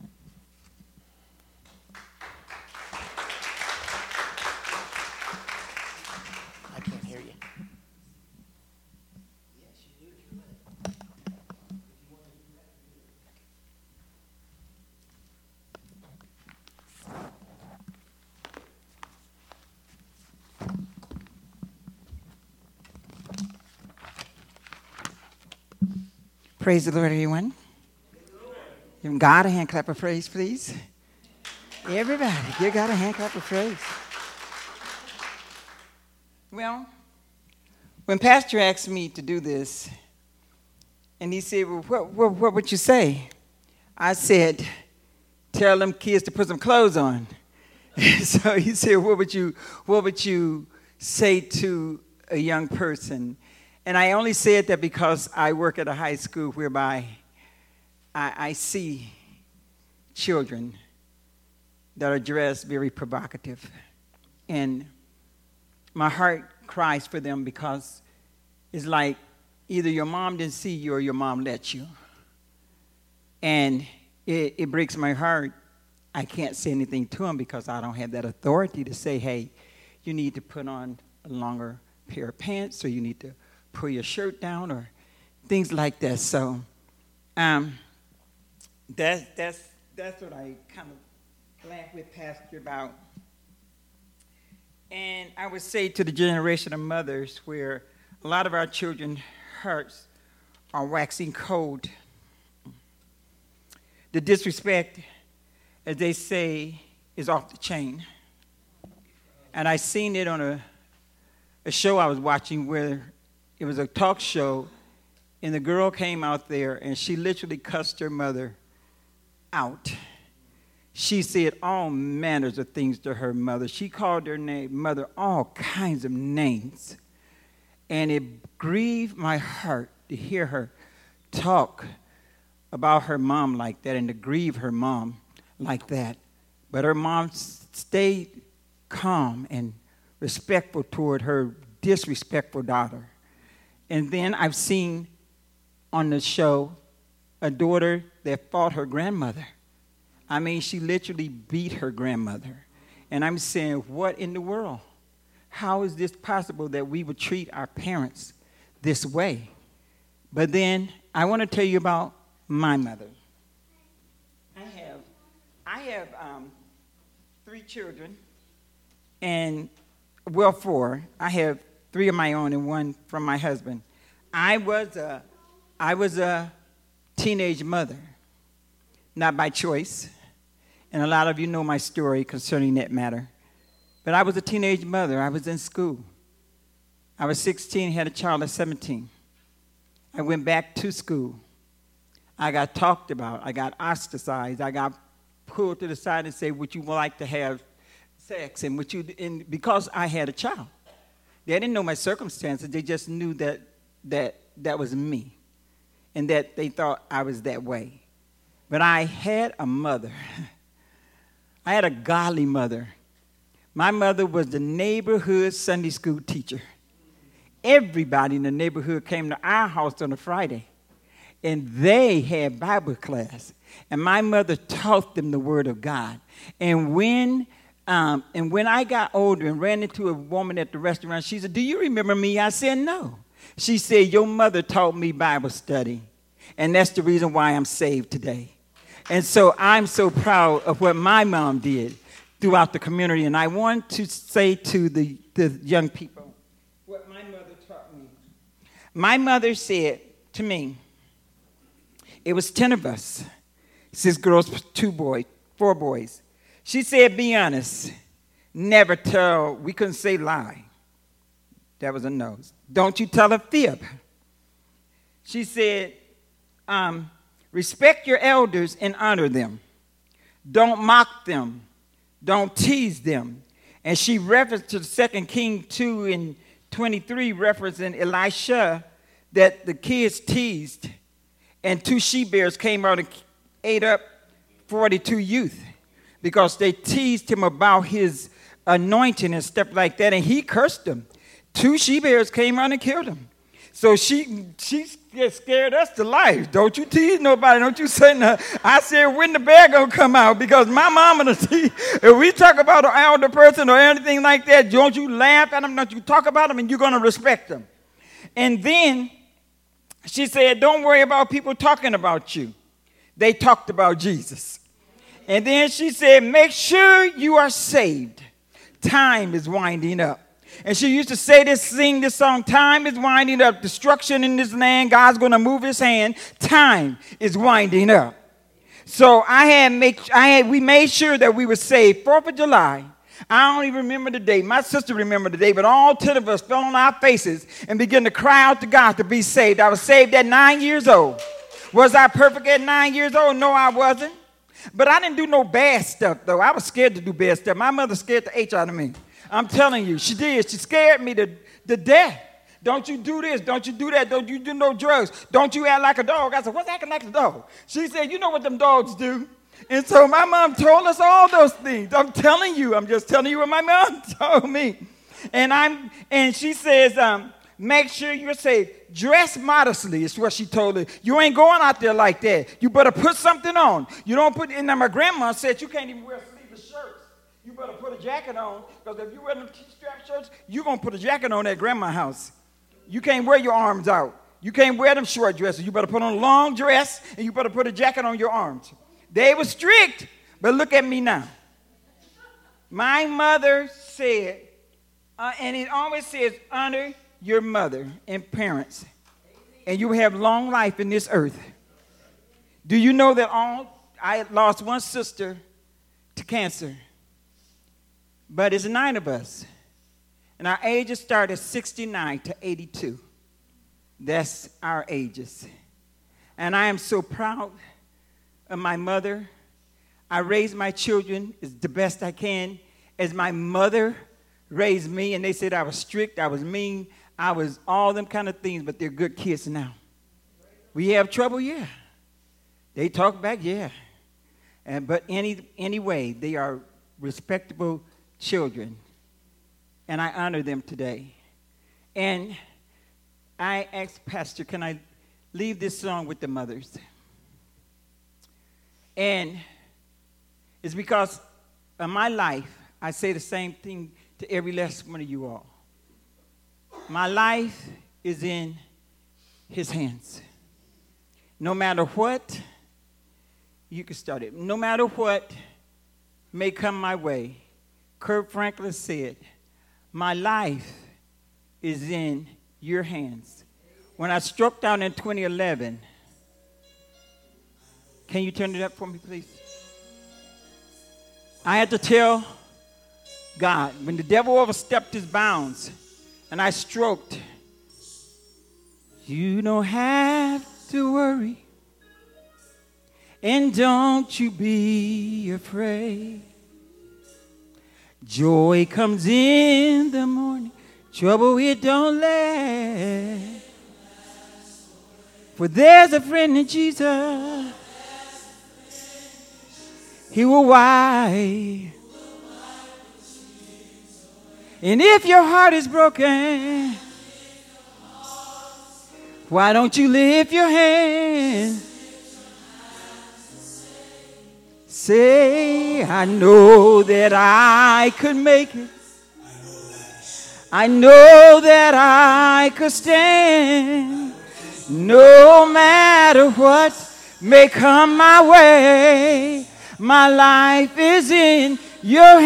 S1: I can't hear you.
S5: Praise the Lord, everyone. Give God a hand clap of praise, please. Everybody, give God a hand clap of praise. Well, when Pastor asked me to do this, and he said, well, what would you say? I said, tell them kids to put some clothes on. So he said, what would you say to a young person? And I only said that because I work at a high school whereby I see children that are dressed very provocative. And my heart cries for them because it's like either your mom didn't see you or your mom let you. And it breaks my heart. I can't say anything to them because I don't have that authority to say, hey, you need to put on a longer pair of pants, or you need to pull your shirt down, or things like that. So that's what I kind of laugh with Pastor about. And I would say to the generation of mothers where a lot of our children's hearts are waxing cold, the disrespect, as they say, is off the chain. And I seen it on a show I was watching where it was a talk show, and the girl came out there and she literally cussed her mother out. She said all manners of things to her mother. She called her mother all kinds of names. And it grieved my heart to hear her talk about her mom like that and to grieve her mom like that. But her mom stayed calm and respectful toward her disrespectful daughter. And then I've seen on the show a daughter that fought her grandmother. I mean, she literally beat her grandmother. And I'm saying, what in the world? How is this possible that we would treat our parents this way? But then I want to tell you about my mother. I have 3 children, and well, 4. I have 3 of my own and 1 from my husband. I was a teenage mother, not by choice. And a lot of you know my story concerning that matter. But I was a teenage mother. I was in school. I was 16, had a child at 17. I went back to school. I got talked about. I got ostracized. I got pulled to the side and said, would you like to have sex? And because I had a child. They didn't know my circumstances. They just knew that was me. And that they thought I was that way. But I had a mother. I had a godly mother. My mother was the neighborhood Sunday school teacher. Everybody in the neighborhood came to our house on a Friday, and they had Bible class. And my mother taught them the Word of God. And when I got older and ran into a woman at the restaurant, she said, do you remember me? I said, no. She said, your mother taught me Bible study, and that's the reason why I'm saved today. And so I'm so proud of what my mom did throughout the community. And I want to say to the young people what my mother taught me. My mother said to me, it was 10 of us, 6 girls, 4 boys. She said, be honest, never tell, we couldn't say lie. That was a no. Don't you tell a fib. She said, respect your elders and honor them. Don't mock them. Don't tease them. And she referenced to 2 Kings 2 and 23, referencing Elisha, that the kids teased, and 2 she-bears came out and ate up 42 youth because they teased him about his anointing and stuff like that, and he cursed them. 2 she-bears came out and killed him. So she scared us to life. Don't you tease nobody. Don't you say nothing. I said, when the bear gonna come out? Because my mama, if we talk about an elder person or anything like that, don't you laugh at them. Don't you talk about them, and you're going to respect them. And then she said, don't worry about people talking about you. They talked about Jesus. And then she said, make sure you are saved. Time is winding up. And she used to sing this song, time is winding up, destruction in this land, God's going to move his hand, time is winding up. So we made sure that we were saved. 4th of July, I don't even remember the date. My sister remembered the date, but all 10 of us fell on our faces and began to cry out to God to be saved. I was saved at 9 years old. Was I perfect at 9 years old? No, I wasn't. But I didn't do no bad stuff, though. I was scared to do bad stuff. My mother scared the H out of me. I'm telling you, she did. She scared me to death. Don't you do this. Don't you do that. Don't you do no drugs. Don't you act like a dog. I said, what's acting like a dog? She said, you know what them dogs do. And so my mom told us all those things. I'm telling you. I'm just telling you what my mom told me. And she says, make sure you're safe. Dress modestly is what she told her. You ain't going out there like that. You better put something on. You don't put, and then my grandma said you can't even wear sleeveless shirts. You better put a jacket on, because if you wear them T-strap shirts, you're going to put a jacket on at grandma's house. You can't wear your arms out. You can't wear them short dresses. You better put on a long dress, and you better put a jacket on your arms. They were strict, but look at me now. My mother said, and it always says, honor your mother and parents, and you will have long life in this earth. Do you know that I lost one sister to cancer, but it's 9 of us, and our ages start at 69 to 82. That's our ages, and I am so proud of my mother. I raised my children as the best I can, as my mother raised me, and they said I was strict, I was mean, I was all them kind of things, but they're good kids now. We have trouble, yeah. They talk back, yeah. But anyway, they are respectable children, and I honor them today. And I asked Pastor, can I leave this song with the mothers? And it's because of my life, I say the same thing to every last one of you all. My life is in his hands. No matter what, you can start it. No matter what may come my way, Kirk Franklin said, my life is in your hands. When I struck down in 2011, can you turn it up for me, please? I had to tell God, when the devil overstepped his bounds, and I stroked, you don't have to worry, and don't you be afraid. Joy comes in the morning, trouble it don't last. For there's a friend in Jesus, he will wipe. And if your heart is broken, why don't you lift your hands? Say, I know that I could make it. I know that I could stand. No matter what may come my way, my life is in your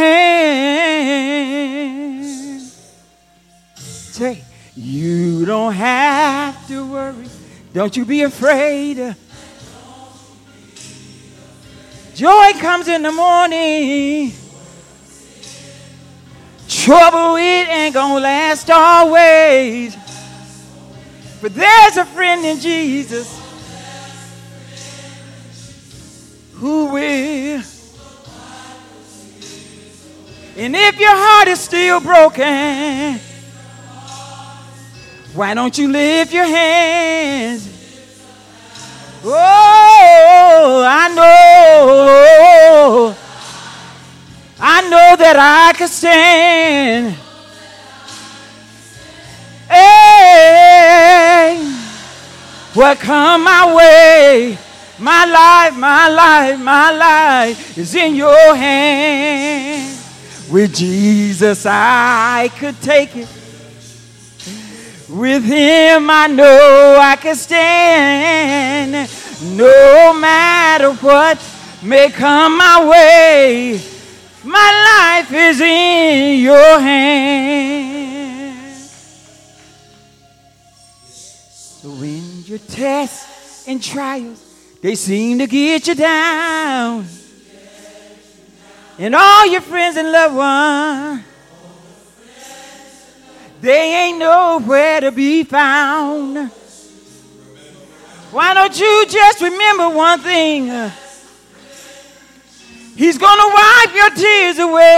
S5: hands. Say, you don't have to worry. Don't you be afraid. Joy comes in the morning. Trouble, it ain't gonna last always. But there's a friend in Jesus who will. And if your heart is still broken, why don't you lift your hands? Oh, I know that I can stand. Hey, what come my way? My life is in your hands. With Jesus, I could take it. With him, I know I can stand. No matter what may come my way, my life is in your hands. So when your tests and trials, they seem to get you down, and all your friends and loved ones, they ain't nowhere to be found. Why don't you just remember one thing? He's going to wipe your tears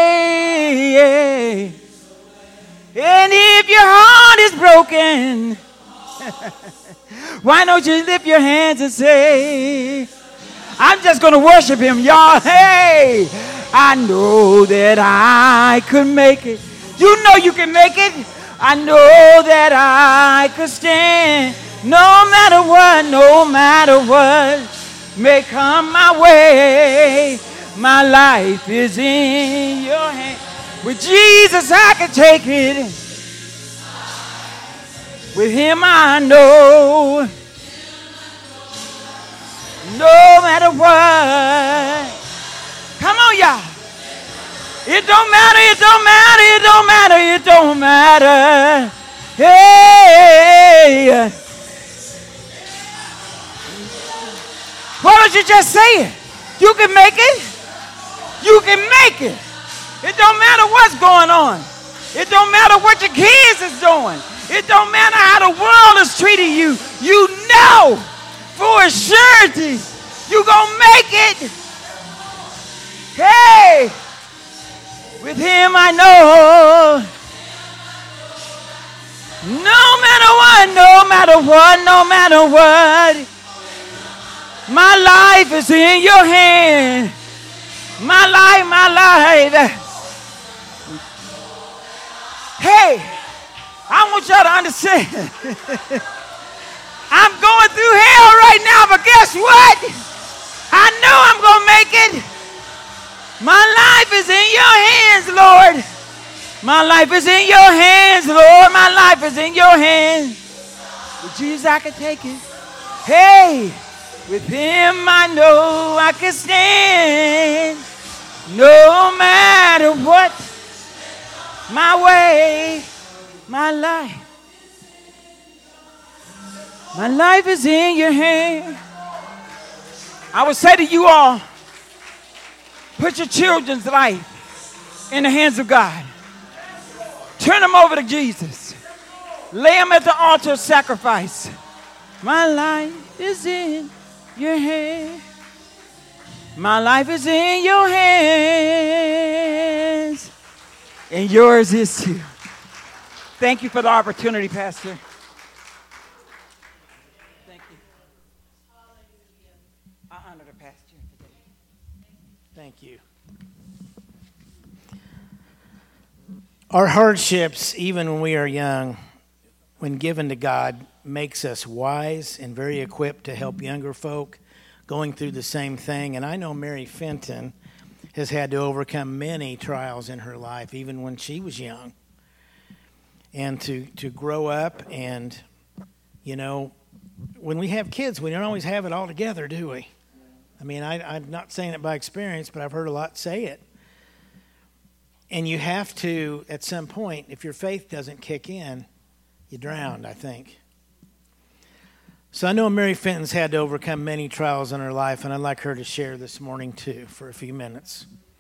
S5: away. And if your heart is broken, why don't you lift your hands and say, I'm just going to worship him, y'all. Hey, I know that I could make it. You know you can make it. I know that I could stand. No matter what may come my way. My life is in your hands. With Jesus, I can take it. With him, I know. No matter what. Come on, y'all. It don't matter, it don't matter, it don't matter, it don't matter. Hey. Why don't you just say it? You can make it. You can make it. It don't matter what's going on. It don't matter what your kids is doing. It don't matter how the world is treating you. You know for a surety you gonna make it. Hey, with him I know. No matter what, my life is in your hand. My life. Hey, I want y'all to understand. I'm going through hell right now, but guess what? I know I'm going to make it. My life is in your hands, Lord. My life is in your hands, Lord. My life is in your hands. With Jesus, I can take it. Hey, with him, I know I can stand. No matter what, my way, my life. My life is in your hand. I would say to you all, put your children's life in the hands of God. Turn them over to Jesus. Lay them at the altar of sacrifice. My life is in your hand. My life is in your hands. And yours is too. Thank you for the opportunity, Pastor. Thank you. I honor the pastor today.
S1: Thank you. Our hardships, even when we are young, when given to God, makes us wise and very equipped to help younger folk going through the same thing. And I know Mary Fenton has had to overcome many trials in her life, even when she was young. And to grow up and, you know, when we have kids, we don't always have it all together, do we? I mean, I'm not saying it by experience, but I've heard a lot say it. And you have to, at some point, if your faith doesn't kick in, you drown, I think. So I know Mary Fenton's had to overcome many trials in her life, and I'd like her to share this morning, too, for a few minutes.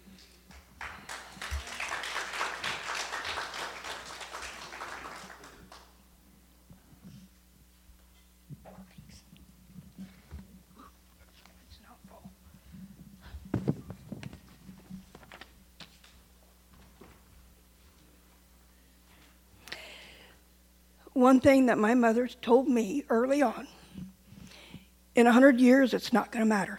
S6: One thing that my mother told me early on, in 100 years, it's not going to matter.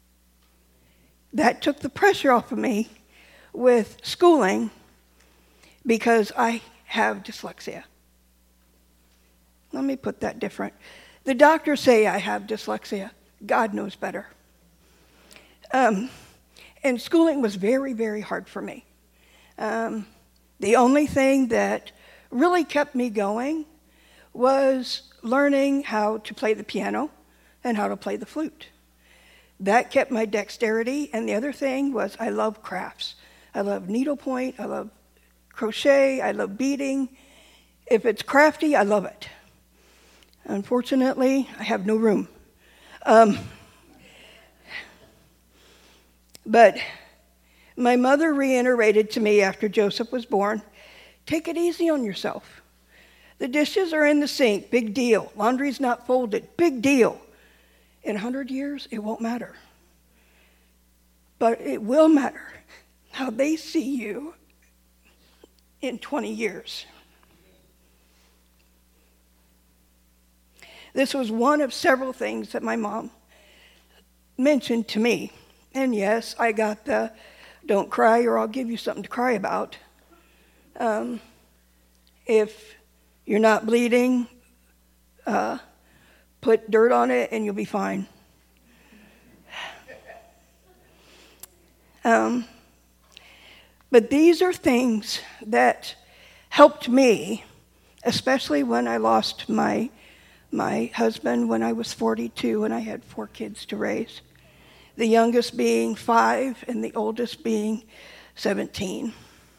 S6: That took the pressure off of me with schooling because I have dyslexia. Let me put that different. The doctors say I have dyslexia. God knows better. And schooling was very, very hard for me. The only thing that really kept me going was learning how to play the piano and how to play the flute. That kept my dexterity, and the other thing was I love crafts. I love needlepoint, I love crochet, I love beading. If it's crafty, I love it. Unfortunately, I have no room. But my mother reiterated to me after Joseph was born, take it easy on yourself. The dishes are in the sink, big deal. Laundry's not folded, big deal. In 100 years, it won't matter. but it will matter how they see you in 20 years. This was one of several things that my mom mentioned to me. And yes, I got the don't cry or I'll give you something to cry about. If you're not bleeding, put dirt on it and you'll be fine. But these are things that helped me, especially when I lost my husband when I was 42 and I had 4 kids to raise. The youngest being 5 and the oldest being 17.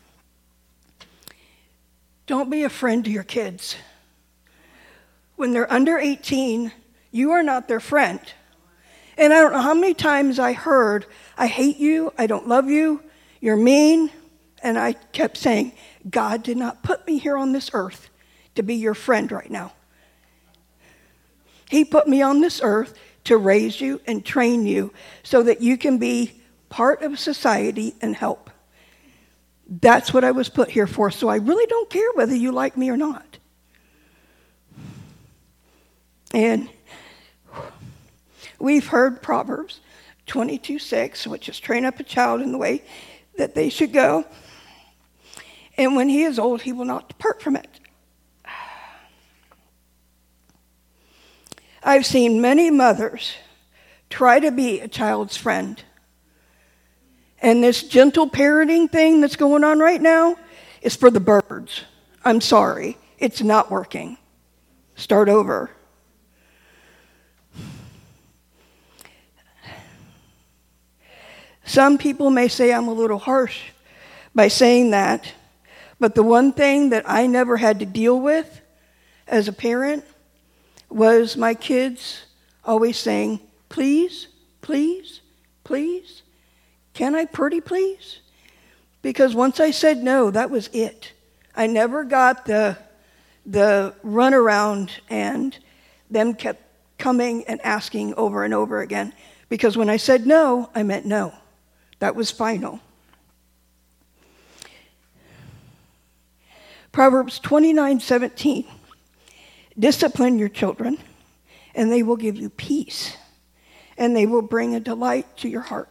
S6: Don't be a friend to your kids. When they're under 18, you are not their friend. And I don't know how many times I heard, I hate you, I don't love you, you're mean. And I kept saying, God did not put me here on this earth to be your friend right now. He put me on this earth to raise you and train you so that you can be part of society and help. That's what I was put here for, so I really don't care whether you like me or not. And we've heard Proverbs 22:6, which is train up a child in the way that they should go. And when he is old, he will not depart from it. I've seen many mothers try to be a child's friend. And this gentle parenting thing that's going on right now is for the birds. I'm sorry, it's not working. Start over. Some people may say I'm a little harsh by saying that, but the one thing that I never had to deal with as a parent was my kids always saying, please, please, please, can I pretty please? Because once I said no, that was it. I never got the runaround and them kept coming and asking over and over again. Because when I said no, I meant no. That was final. Proverbs 29:17. Discipline your children, and they will give you peace, and they will bring a delight to your heart.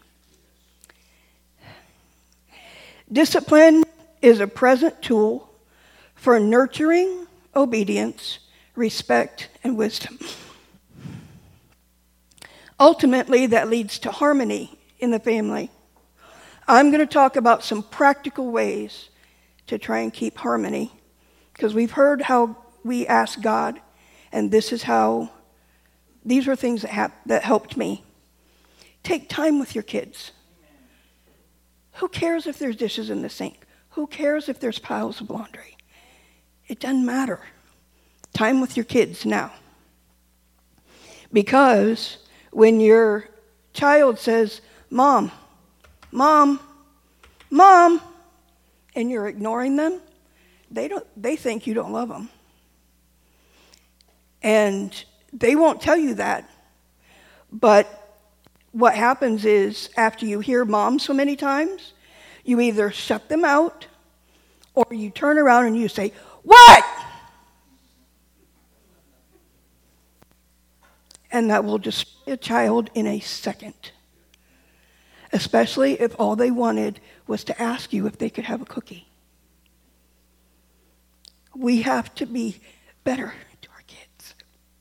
S6: Discipline is a present tool for nurturing obedience, respect, and wisdom. Ultimately, that leads to harmony in the family. I'm going to talk about some practical ways to try and keep harmony, because we've heard how we ask God, and these are things that helped me. Take time with your kids. Who cares if there's dishes in the sink? Who cares if there's piles of laundry? It doesn't matter. Time with your kids now. Because when your child says, Mom, Mom, Mom, and you're ignoring them, they think you don't love them. And they won't tell you that. But what happens is, after you hear mom so many times, you either shut them out or you turn around and you say, what? And that will destroy a child in a second. Especially if all they wanted was to ask you if they could have a cookie. We have to be better to our kids.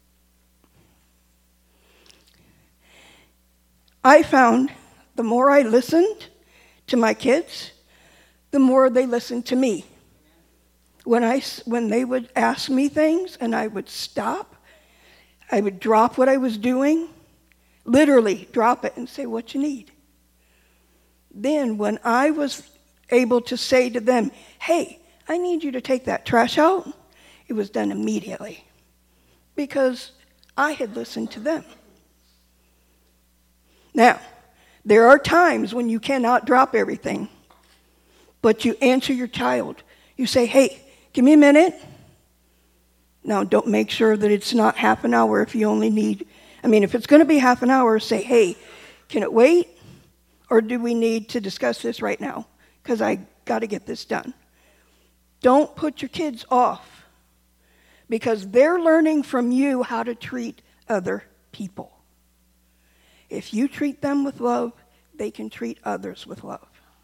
S6: I found the more I listened to my kids, the more they listened to me. When they would ask me things and I would stop, I would drop what I was doing, literally drop it and say, what you need? Then when I was able to say to them, hey, I need you to take that trash out, it was done immediately because I had listened to them. Now, there are times when you cannot drop everything, but you answer your child. You say, hey, give me a minute. Now, don't make sure that it's not half an hour if you only need, if it's going to be half an hour, say, hey, can it wait? Or do we need to discuss this right now? Because I got to get this done. Don't put your kids off, because they're learning from you how to treat other people. If you treat them with love, they can treat others with love.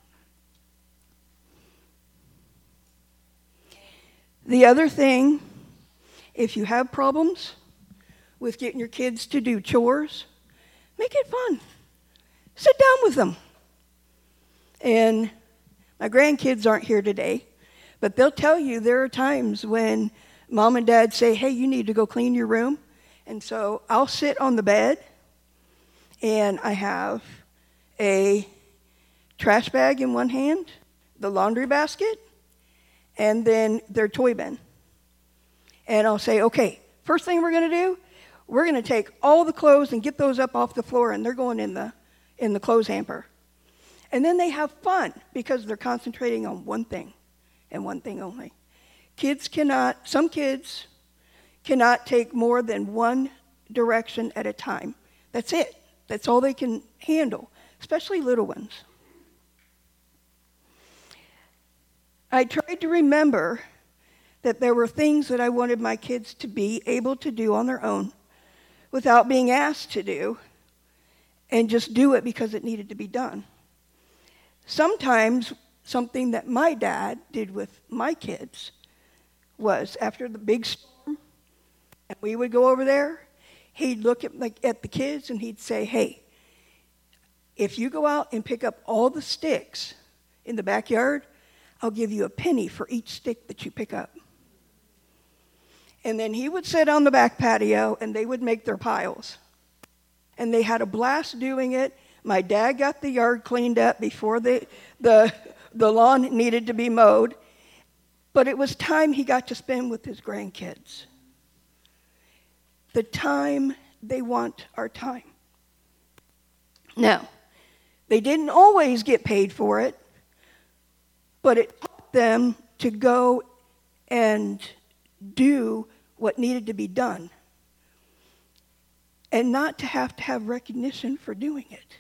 S6: The other thing, if you have problems with getting your kids to do chores, make it fun. Sit down with them. And my grandkids aren't here today, but they'll tell you there are times when mom and dad say, hey, you need to go clean your room. And so I'll sit on the bed, and I have a trash bag in one hand, the laundry basket, and then their toy bin. And I'll say, okay, first thing we're going to do, we're going to take all the clothes and get those up off the floor, and they're going in the clothes hamper. And then they have fun because they're concentrating on one thing and one thing only. Some kids cannot take more than one direction at a time. That's it. That's all they can handle, especially little ones. I tried to remember that there were things that I wanted my kids to be able to do on their own without being asked to do, and just do it because it needed to be done. Sometimes something that my dad did with my kids was after the big storm, and we would go over there, he'd look at the kids and he'd say, hey, if you go out and pick up all the sticks in the backyard, I'll give you a penny for each stick that you pick up. And then he would sit on the back patio and they would make their piles. And they had a blast doing it. My dad got the yard cleaned up before the lawn needed to be mowed. But it was time he got to spend with his grandkids. The time they want our time. Now, they didn't always get paid for it, but it taught them to go and do what needed to be done and not to have recognition for doing it.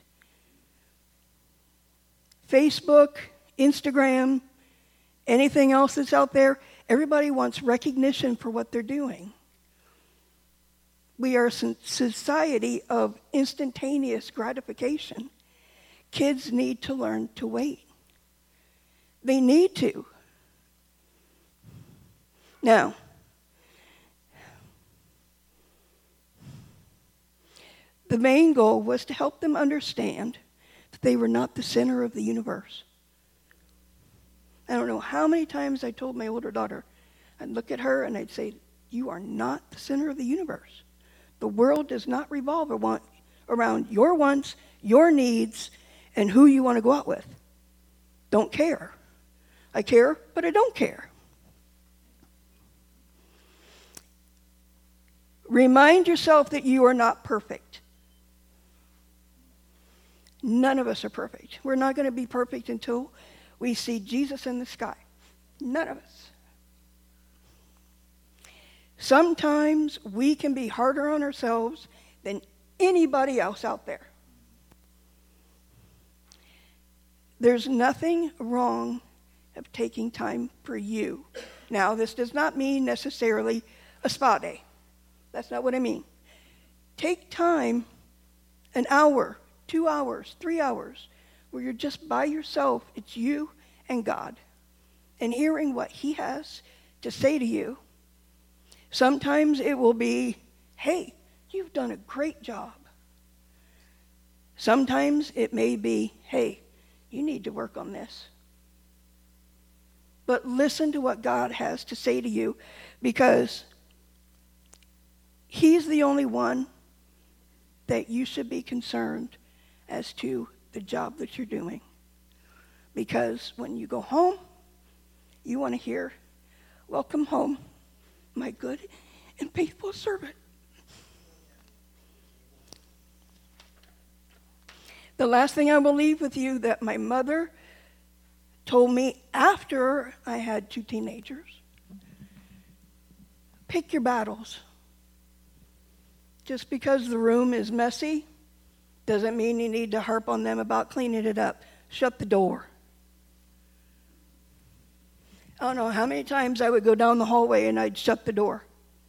S6: Facebook, Instagram, anything else that's out there, everybody wants recognition for what they're doing. We are a society of instantaneous gratification. Kids need to learn to wait. They need to. Now, the main goal was to help them understand that they were not the center of the universe. I don't know how many times I told my older daughter, I'd look at her and I'd say, you are not the center of the universe. The world does not revolve around your wants, your needs, and who you want to go out with. Don't care. I care, but I don't care. Remind yourself that you are not perfect. None of us are perfect. We're not going to be perfect until we see Jesus in the sky. None of us. Sometimes we can be harder on ourselves than anybody else out there. There's nothing wrong of taking time for you. Now, this does not mean necessarily a spa day. That's not what I mean. Take time, an hour, 2 hours, 3 hours, where you're just by yourself. It's you and God, and hearing what He has to say to you. Sometimes it will be, hey, you've done a great job. Sometimes it may be, hey, you need to work on this. But listen to what God has to say to you, because He's the only one that you should be concerned as to the job that you're doing. Because when you go home, you want to hear, welcome home, my good and faithful servant. The last thing I will leave with you that my mother told me after I had 2 teenagers, pick your battles. Just because the room is messy Doesn't mean you need to harp on them about cleaning it up. Shut the door. I don't know how many times I would go down the hallway and I'd shut the door.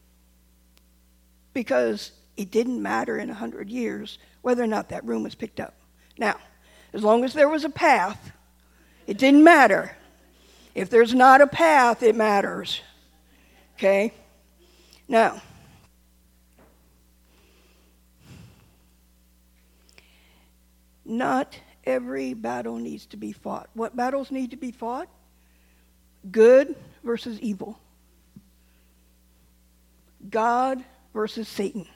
S6: Because it didn't matter in 100 years whether or not that room was picked up. Now, as long as there was a path, it didn't matter. If there's not a path, it matters. Okay? Now, not every battle needs to be fought. What battles need to be fought? Good versus evil. God versus Satan.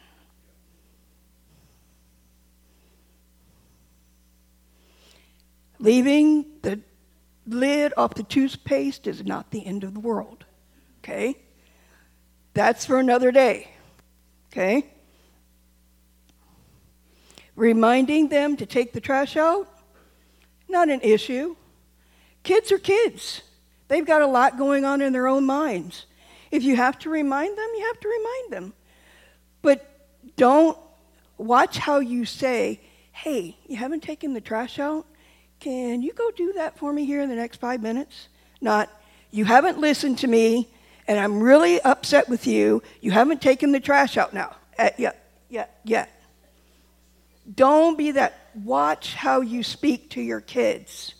S6: Leaving the lid off the toothpaste is not the end of the world. Okay? That's for another day. Okay? Reminding them to take the trash out, not an issue. Kids are kids. They've got a lot going on in their own minds. If you have to remind them, you have to remind them. But don't watch how you say, hey, you haven't taken the trash out? Can you go do that for me here in the next 5 minutes? Not, you haven't listened to me, and I'm really upset with you. You haven't taken the trash out now. Yet. Don't be that. Watch how you speak to your kids.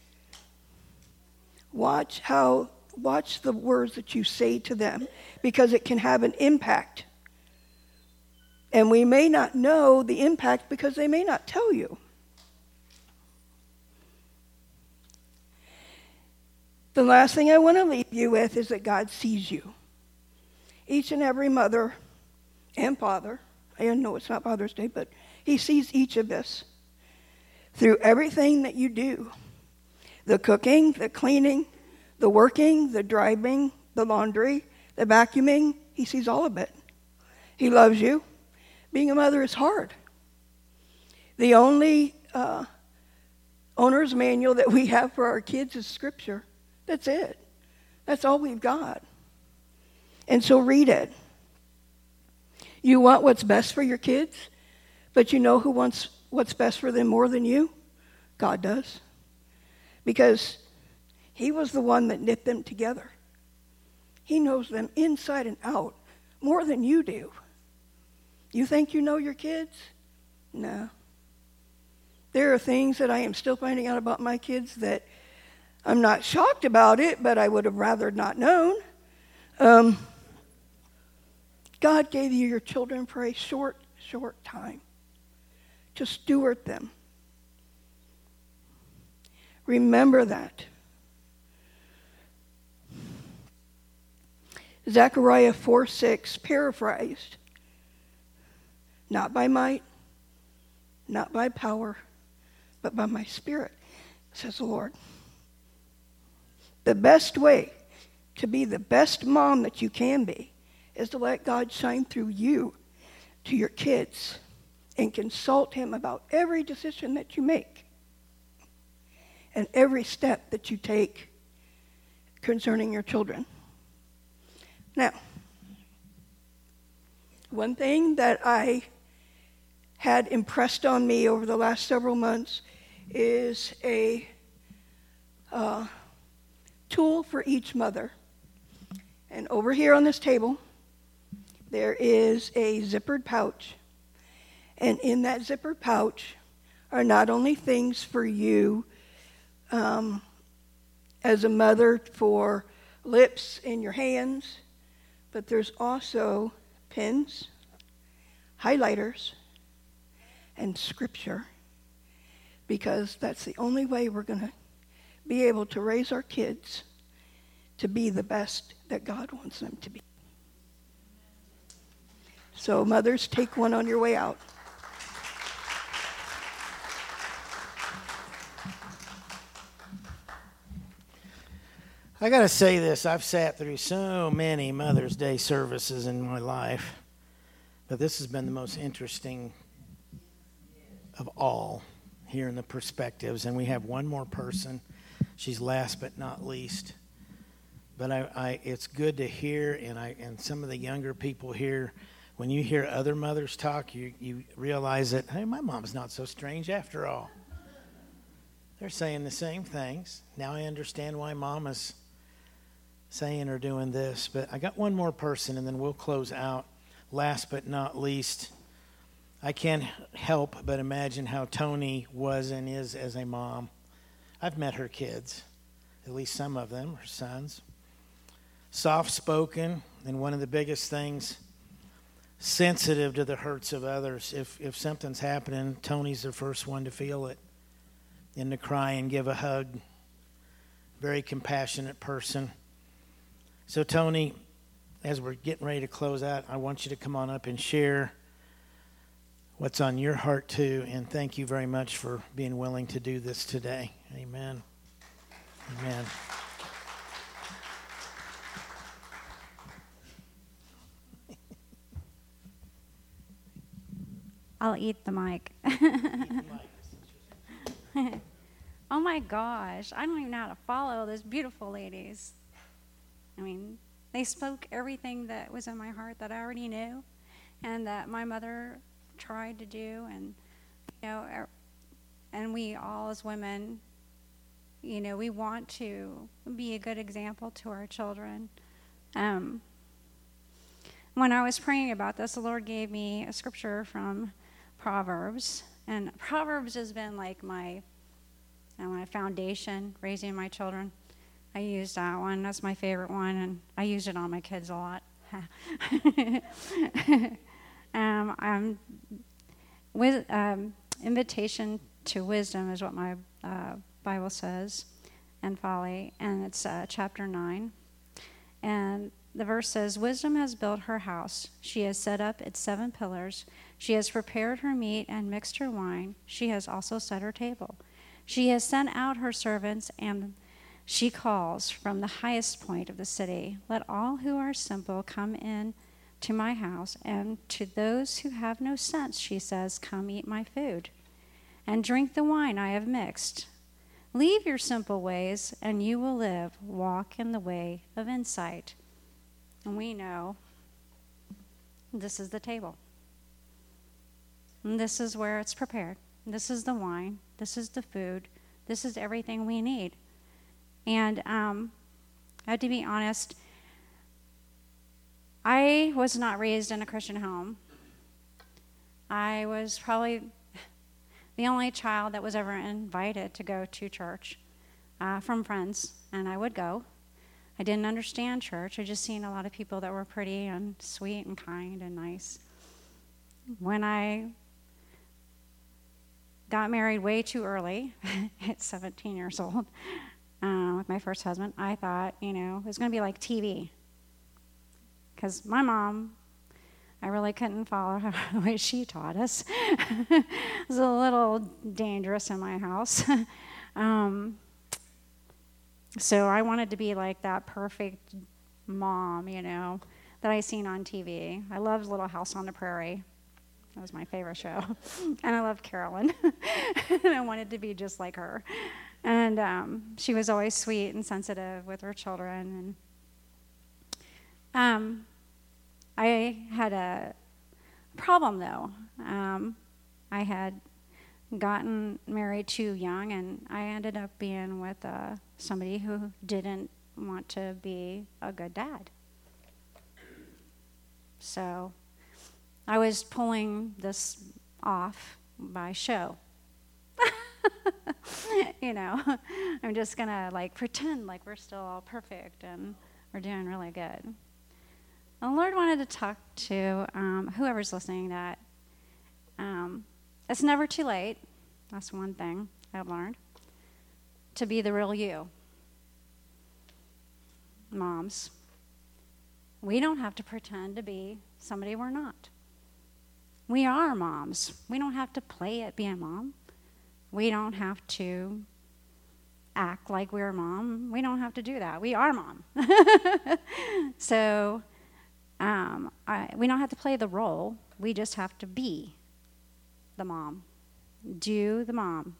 S6: Watch the words that you say to them, because it can have an impact. And we may not know the impact because they may not tell you. The last thing I want to leave you with is that God sees you. Each and every mother and father, I know it's not Father's Day, but He sees each of us through everything that you do. The cooking, the cleaning, the working, the driving, the laundry, the vacuuming. He sees all of it. He loves you. Being a mother is hard. The only owner's manual that we have for our kids is Scripture. That's it. That's all we've got. And so read it. You want what's best for your kids, but you know who wants what's best for them more than you? God does. Because He was the one that knit them together. He knows them inside and out more than you do. You think you know your kids? No. There are things that I am still finding out about my kids that I'm not shocked about it, but I would have rather not known. God gave you your children for a short time to steward them. Remember that. Zechariah 4:6, paraphrased. Not by might, not by power, but by my Spirit, says the Lord. The best way to be the best mom that you can be is to let God shine through you to your kids and consult Him about every decision that you make and every step that you take concerning your children. Now, one thing that I had impressed on me over the last several months is a tool for each mother. And over here on this table, there is a zippered pouch. And in that zippered pouch are not only things for you as a mother for lips in your hands, but there's also pens, highlighters, and Scripture, because that's the only way we're going to be able to raise our kids to be the best that God wants them to be. So mothers, take one on your way out.
S1: I got to say this. I've sat through so many Mother's Day services in my life, but this has been the most interesting of all, hearing the perspectives. And we have one more person. She's last but not least. But it's good to hear, and some of the younger people here, when you hear other mothers talk, you realize that, hey, my mom's not so strange after all. They're saying the same things. Now I understand why mom is saying or doing this. But I got one more person, and then we'll close out. Last but not least, I can't help but imagine how Tony was and is as a mom. I've met her kids, at least some of them, her sons. Soft-spoken, and one of the biggest things, sensitive to the hurts of others. If something's happening, Tony's the first one to feel it and to cry and give a hug. Very compassionate person. So Tony, as we're getting ready to close out, I want you to come on up and share what's on your heart too, and thank you very much for being willing to do this today. Amen. Amen.
S7: I'll eat the mic. Oh my gosh, I don't even know how to follow those beautiful ladies. I mean, they spoke everything that was in my heart that I already knew and that my mother tried to do. And, you know, and we all as women, you know, we want to be a good example to our children. When I was praying about this, the Lord gave me a scripture from Proverbs. And Proverbs has been like my foundation, raising my children. I use that one. That's my favorite one, and I use it on my kids a lot. Invitation to wisdom is what my Bible says, and folly, and it's chapter 9. And the verse says, "Wisdom has built her house. She has set up its 7 pillars. She has prepared her meat and mixed her wine. She has also set her table. She has sent out her servants, and she calls from the highest point of the city. Let all who are simple come in to my house, and to those who have no sense, she says, come eat my food and drink the wine I have mixed. Leave your simple ways, and you will live. Walk in the way of insight." And we know this is the table. And this is where it's prepared. This is the wine. This is the food. This is everything we need. And I have to be honest, I was not raised in a Christian home. I was probably the only child that was ever invited to go to church from friends, and I would go. I didn't understand church. I just seen a lot of people that were pretty and sweet and kind and nice. When I got married way too early, at 17 years old, with my first husband, I thought, you know, it was going to be like TV. Because my mom, I really couldn't follow her the way she taught us. It was a little dangerous in my house. So I wanted to be like that perfect mom, you know, that I seen on TV. I loved Little House on the Prairie. That was my favorite show. And I loved Carolyn. And I wanted to be just like her. And she was always sweet and sensitive with her children. And I had a problem, though. I had gotten married too young, and I ended up being with somebody who didn't want to be a good dad. So I was pulling this off by show. You know, I'm just going to like pretend like we're still all perfect and we're doing really good. And the Lord wanted to talk to whoever's listening that it's never too late. That's one thing I've learned. To be the real you. Moms, we don't have to pretend to be somebody we're not. We are moms. We don't have to play at being mom. We don't have to act like we're mom. We don't have to do that. We are mom. So we don't have to play the role. We just have to be the mom. Do the mom.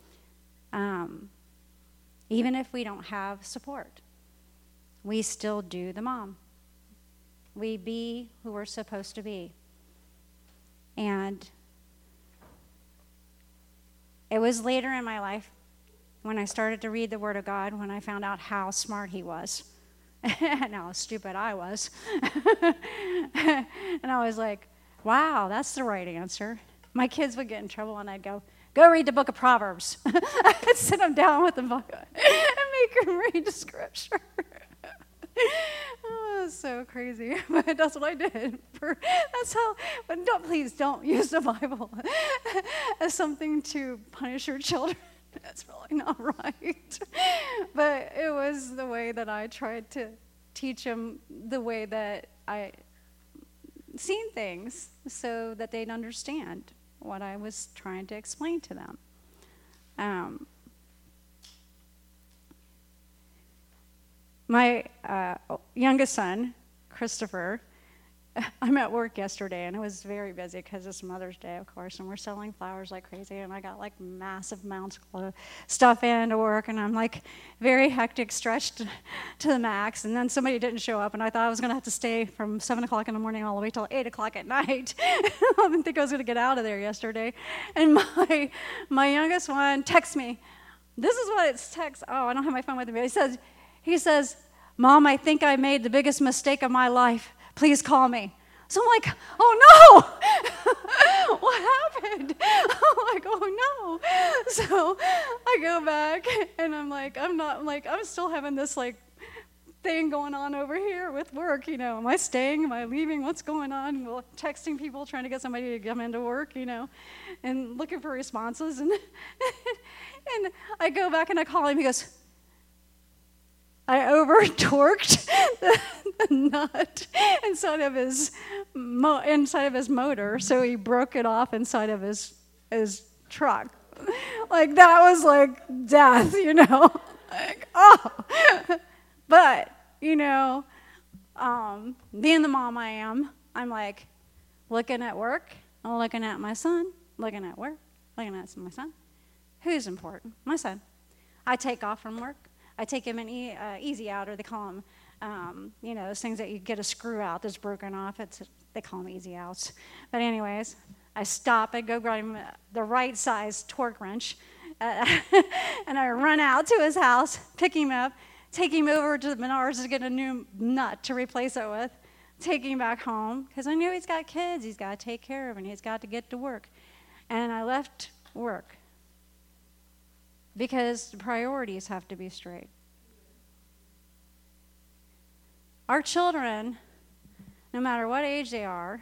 S7: Even if we don't have support, we still do the mom. We be who we're supposed to be. And it was later in my life when I started to read the Word of God when I found out how smart he was and how stupid I was. And I was like, wow, that's the right answer. My kids would get in trouble and I'd go read the book of Proverbs. I'd sit them down with the book and make them read the scripture. Oh, that's so crazy, but that's what I did. That's how. But please don't use the Bible as something to punish your children. That's really not right. But it was the way that I tried to teach them the way that I seen things, so that they'd understand what I was trying to explain to them. My youngest son, Christopher, I'm at work yesterday, and it was very busy because it's Mother's Day, of course, and we're selling flowers like crazy, and I got like massive amounts of stuff in to work, and I'm like very hectic, stretched to the max, and then somebody didn't show up, and I thought I was going to have to stay from 7 o'clock in the morning all the way till 8 o'clock at night. I didn't think I was going to get out of there yesterday, and my youngest one texts me. This is what it's text. Oh, I don't have my phone with me. He says, Mom, I think I made the biggest mistake of my life. Please call me. So I'm like, oh no, what happened? I'm like, oh no. So I go back and I'm still having this like thing going on over here with work, Am I staying? Am I leaving? What's going on? Well, texting people, trying to get somebody to come into work, and looking for responses. And I go back and I call him. He goes, I over-torqued the nut inside of his motor, so he broke it off inside of his truck. Like, that was like death, Like, oh. But, being the mom I am, I'm like looking at work, I'm looking at my son, looking at work, looking at my son. Who's important? My son. I take off from work. I take him an easy out, or they call them, those things that you get a screw out that's broken off. They call them easy outs. But anyways, I stop and go grab him the right size torque wrench, and I run out to his house, pick him up, take him over to the Menards to get a new nut to replace it with, take him back home, because I knew he's got kids he's got to take care of, and he's got to get to work. And I left work, because the priorities have to be straight. Our children, no matter what age they are,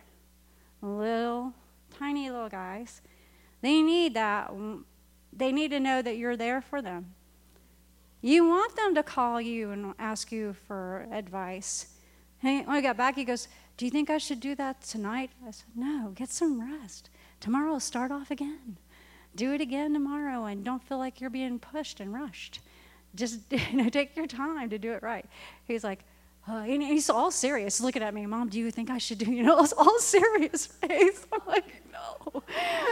S7: tiny little guys, they need that. They need to know that you're there for them. You want them to call you and ask you for advice. When I got back, he goes, do you think I should do that tonight? I said, no, get some rest. Tomorrow, start off again. Do it again tomorrow, and don't feel like you're being pushed and rushed. Just take your time to do it right. He's like, and he's all serious, looking at me. Mom, do you think I should do? It's all serious face. I'm like, no,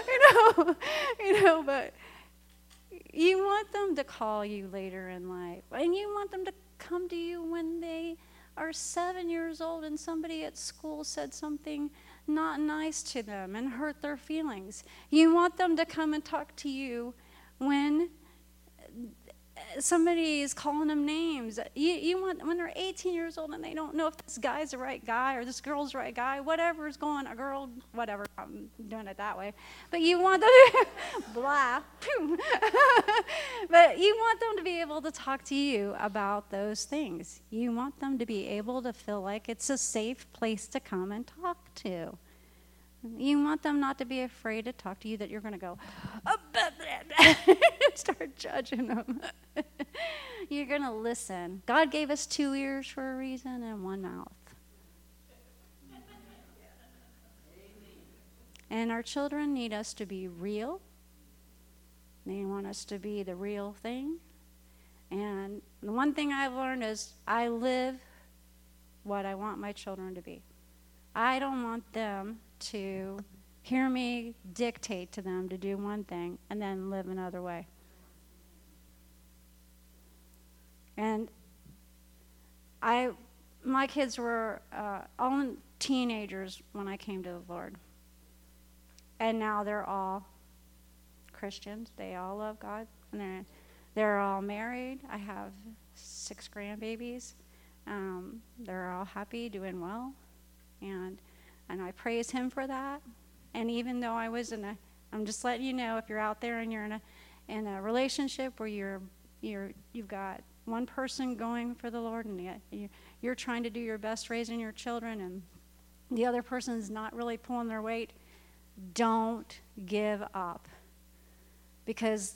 S7: But you want them to call you later in life, and you want them to come to you when they are 7 years old and somebody at school said something not nice to them and hurt their feelings. You want them to come and talk to you when somebody is calling them names. You want when they're 18 years old and they don't know if this guy's the right guy or this girl's the right guy, whatever's going, a girl, whatever, I'm doing it that way. But you want them to, blah, but you want them to be able to talk to you about those things. You want them to be able to feel like it's a safe place to come and talk to. You want them not to be afraid to talk to you, that you're going to go, start judging them. You're going to listen. God gave us 2 ears for a reason and 1 mouth. And our children need us to be real. They want us to be the real thing. And the one thing I've learned is I live what I want my children to be. I don't want them to hear me dictate to them to do one thing and then live another way. And my kids were all teenagers when I came to the Lord. and now they're all Christians. They all love God, and they're all married. I have 6 grandbabies. They're all happy, doing well, and I praise Him for that. And even though I was I'm just letting you know, if you're out there and you're in a relationship where you've got one person going for the Lord, and you're trying to do your best raising your children, and the other person's not really pulling their weight, don't give up, because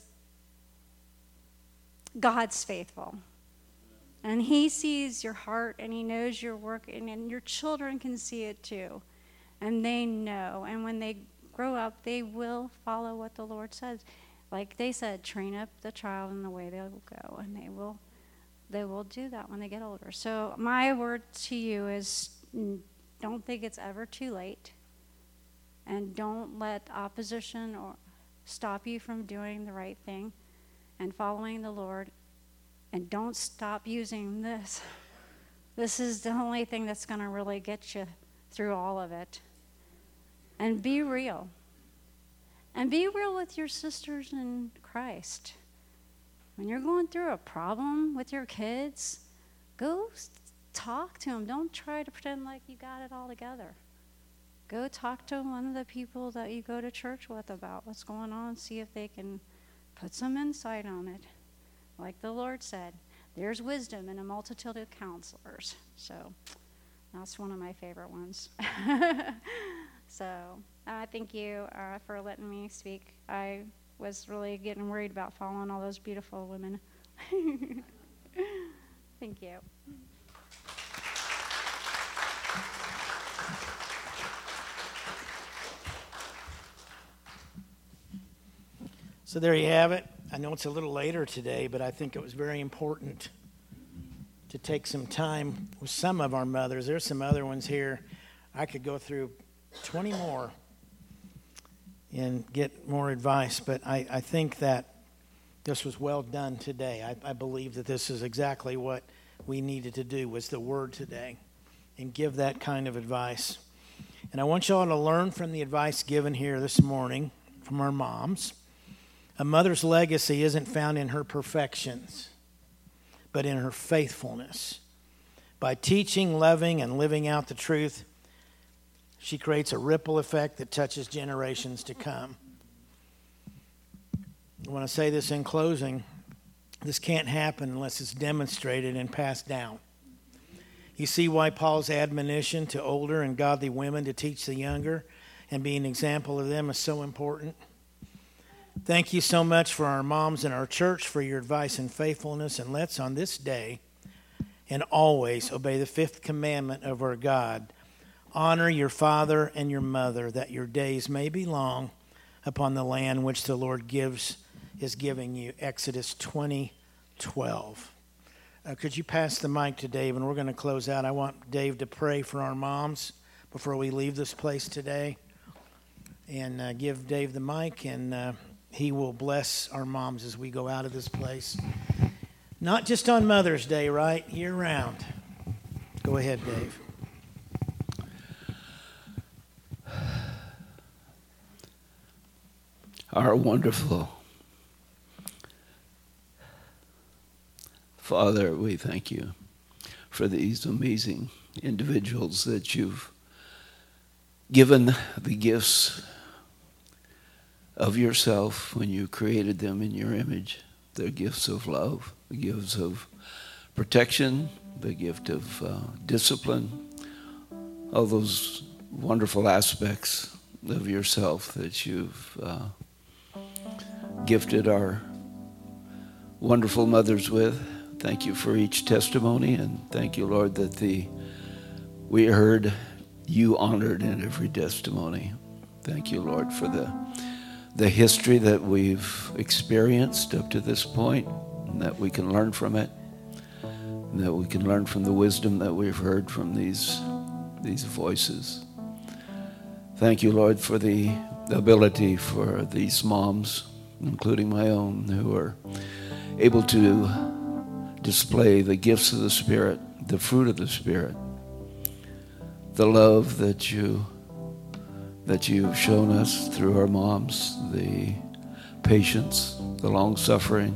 S7: God's faithful. And He sees your heart, and He knows your work, and your children can see it too. And they know. And when they grow up, they will follow what the Lord says. Like they said, train up the child in the way they will go, and they will do that when they get older. So my word to you is, don't think it's ever too late, and don't let opposition or stop you from doing the right thing and following the Lord. And don't stop using this. This is the only thing that's going to really get you through all of it. And be real. And be real with your sisters in Christ. When you're going through a problem with your kids, go talk to them. Don't try to pretend like you got it all together. Go talk to one of the people that you go to church with about what's going on. See if they can put some insight on it. Like the Lord said, there's wisdom in a multitude of counselors. So that's one of my favorite ones. So thank you for letting me speak. I was really getting worried about following all those beautiful women. Thank you.
S1: So there you have it. I know it's a little later today, but I think it was very important to take some time with some of our mothers. There's some other ones here. I could go through 20 more and get more advice, but I think that this was well done today. I believe that this is exactly what we needed to do, was the word today, and give that kind of advice. And I want you all to learn from the advice given here this morning from our moms. A mother's legacy isn't found in her perfections, but in her faithfulness. By teaching, loving, and living out the truth, she creates a ripple effect that touches generations to come. I want to say this in closing. This can't happen unless it's demonstrated and passed down. You see why Paul's admonition to older and godly women to teach the younger and be an example of them is so important. Thank you so much for our moms in our church for your advice and faithfulness. And let's, on this day and always, obey the 5th commandment of our God. Honor your father and your mother, that your days may be long upon the land which the Lord is giving you. Exodus 20:12. Could you pass the mic to Dave? And we're going to close out. I want Dave to pray for our moms before we leave this place today. And give Dave the mic, and he will bless our moms as we go out of this place. Not just on Mother's Day, right? Year round. Go ahead, Dave.
S8: Our wonderful Father, we thank you for these amazing individuals that you've given the gifts of yourself when you created them in your image. The gifts of love, the gifts of protection, the gift of discipline, all those wonderful aspects of yourself that you've gifted our wonderful mothers with. Thank you for each testimony, and thank you, Lord, that we heard you honored in every testimony. Thank you, Lord, for the history that we've experienced up to this point, and that we can learn from it, and that we can learn from the wisdom that we've heard from these voices. Thank you, Lord, for the ability for these moms, including my own, who are able to display the gifts of the Spirit, the fruit of the Spirit, the love that you that you've shown us through our moms, the patience, the long-suffering,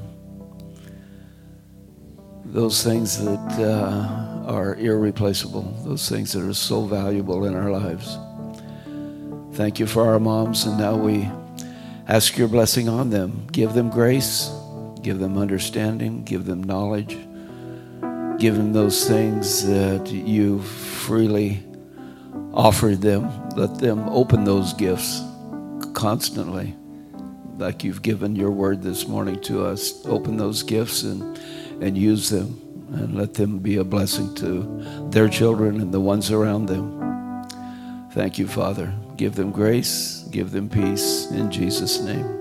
S8: those things that are irreplaceable, those things that are so valuable in our lives. Thank you for our moms, and now we ask your blessing on them. Give them grace, give them understanding, give them knowledge, give them those things that you've freely offered them. Let them open those gifts constantly, like you've given your word this morning to us. Open those gifts and use them, and let them be a blessing to their children and the ones around them. Thank you, Father. Give them grace, give them peace, in Jesus' name.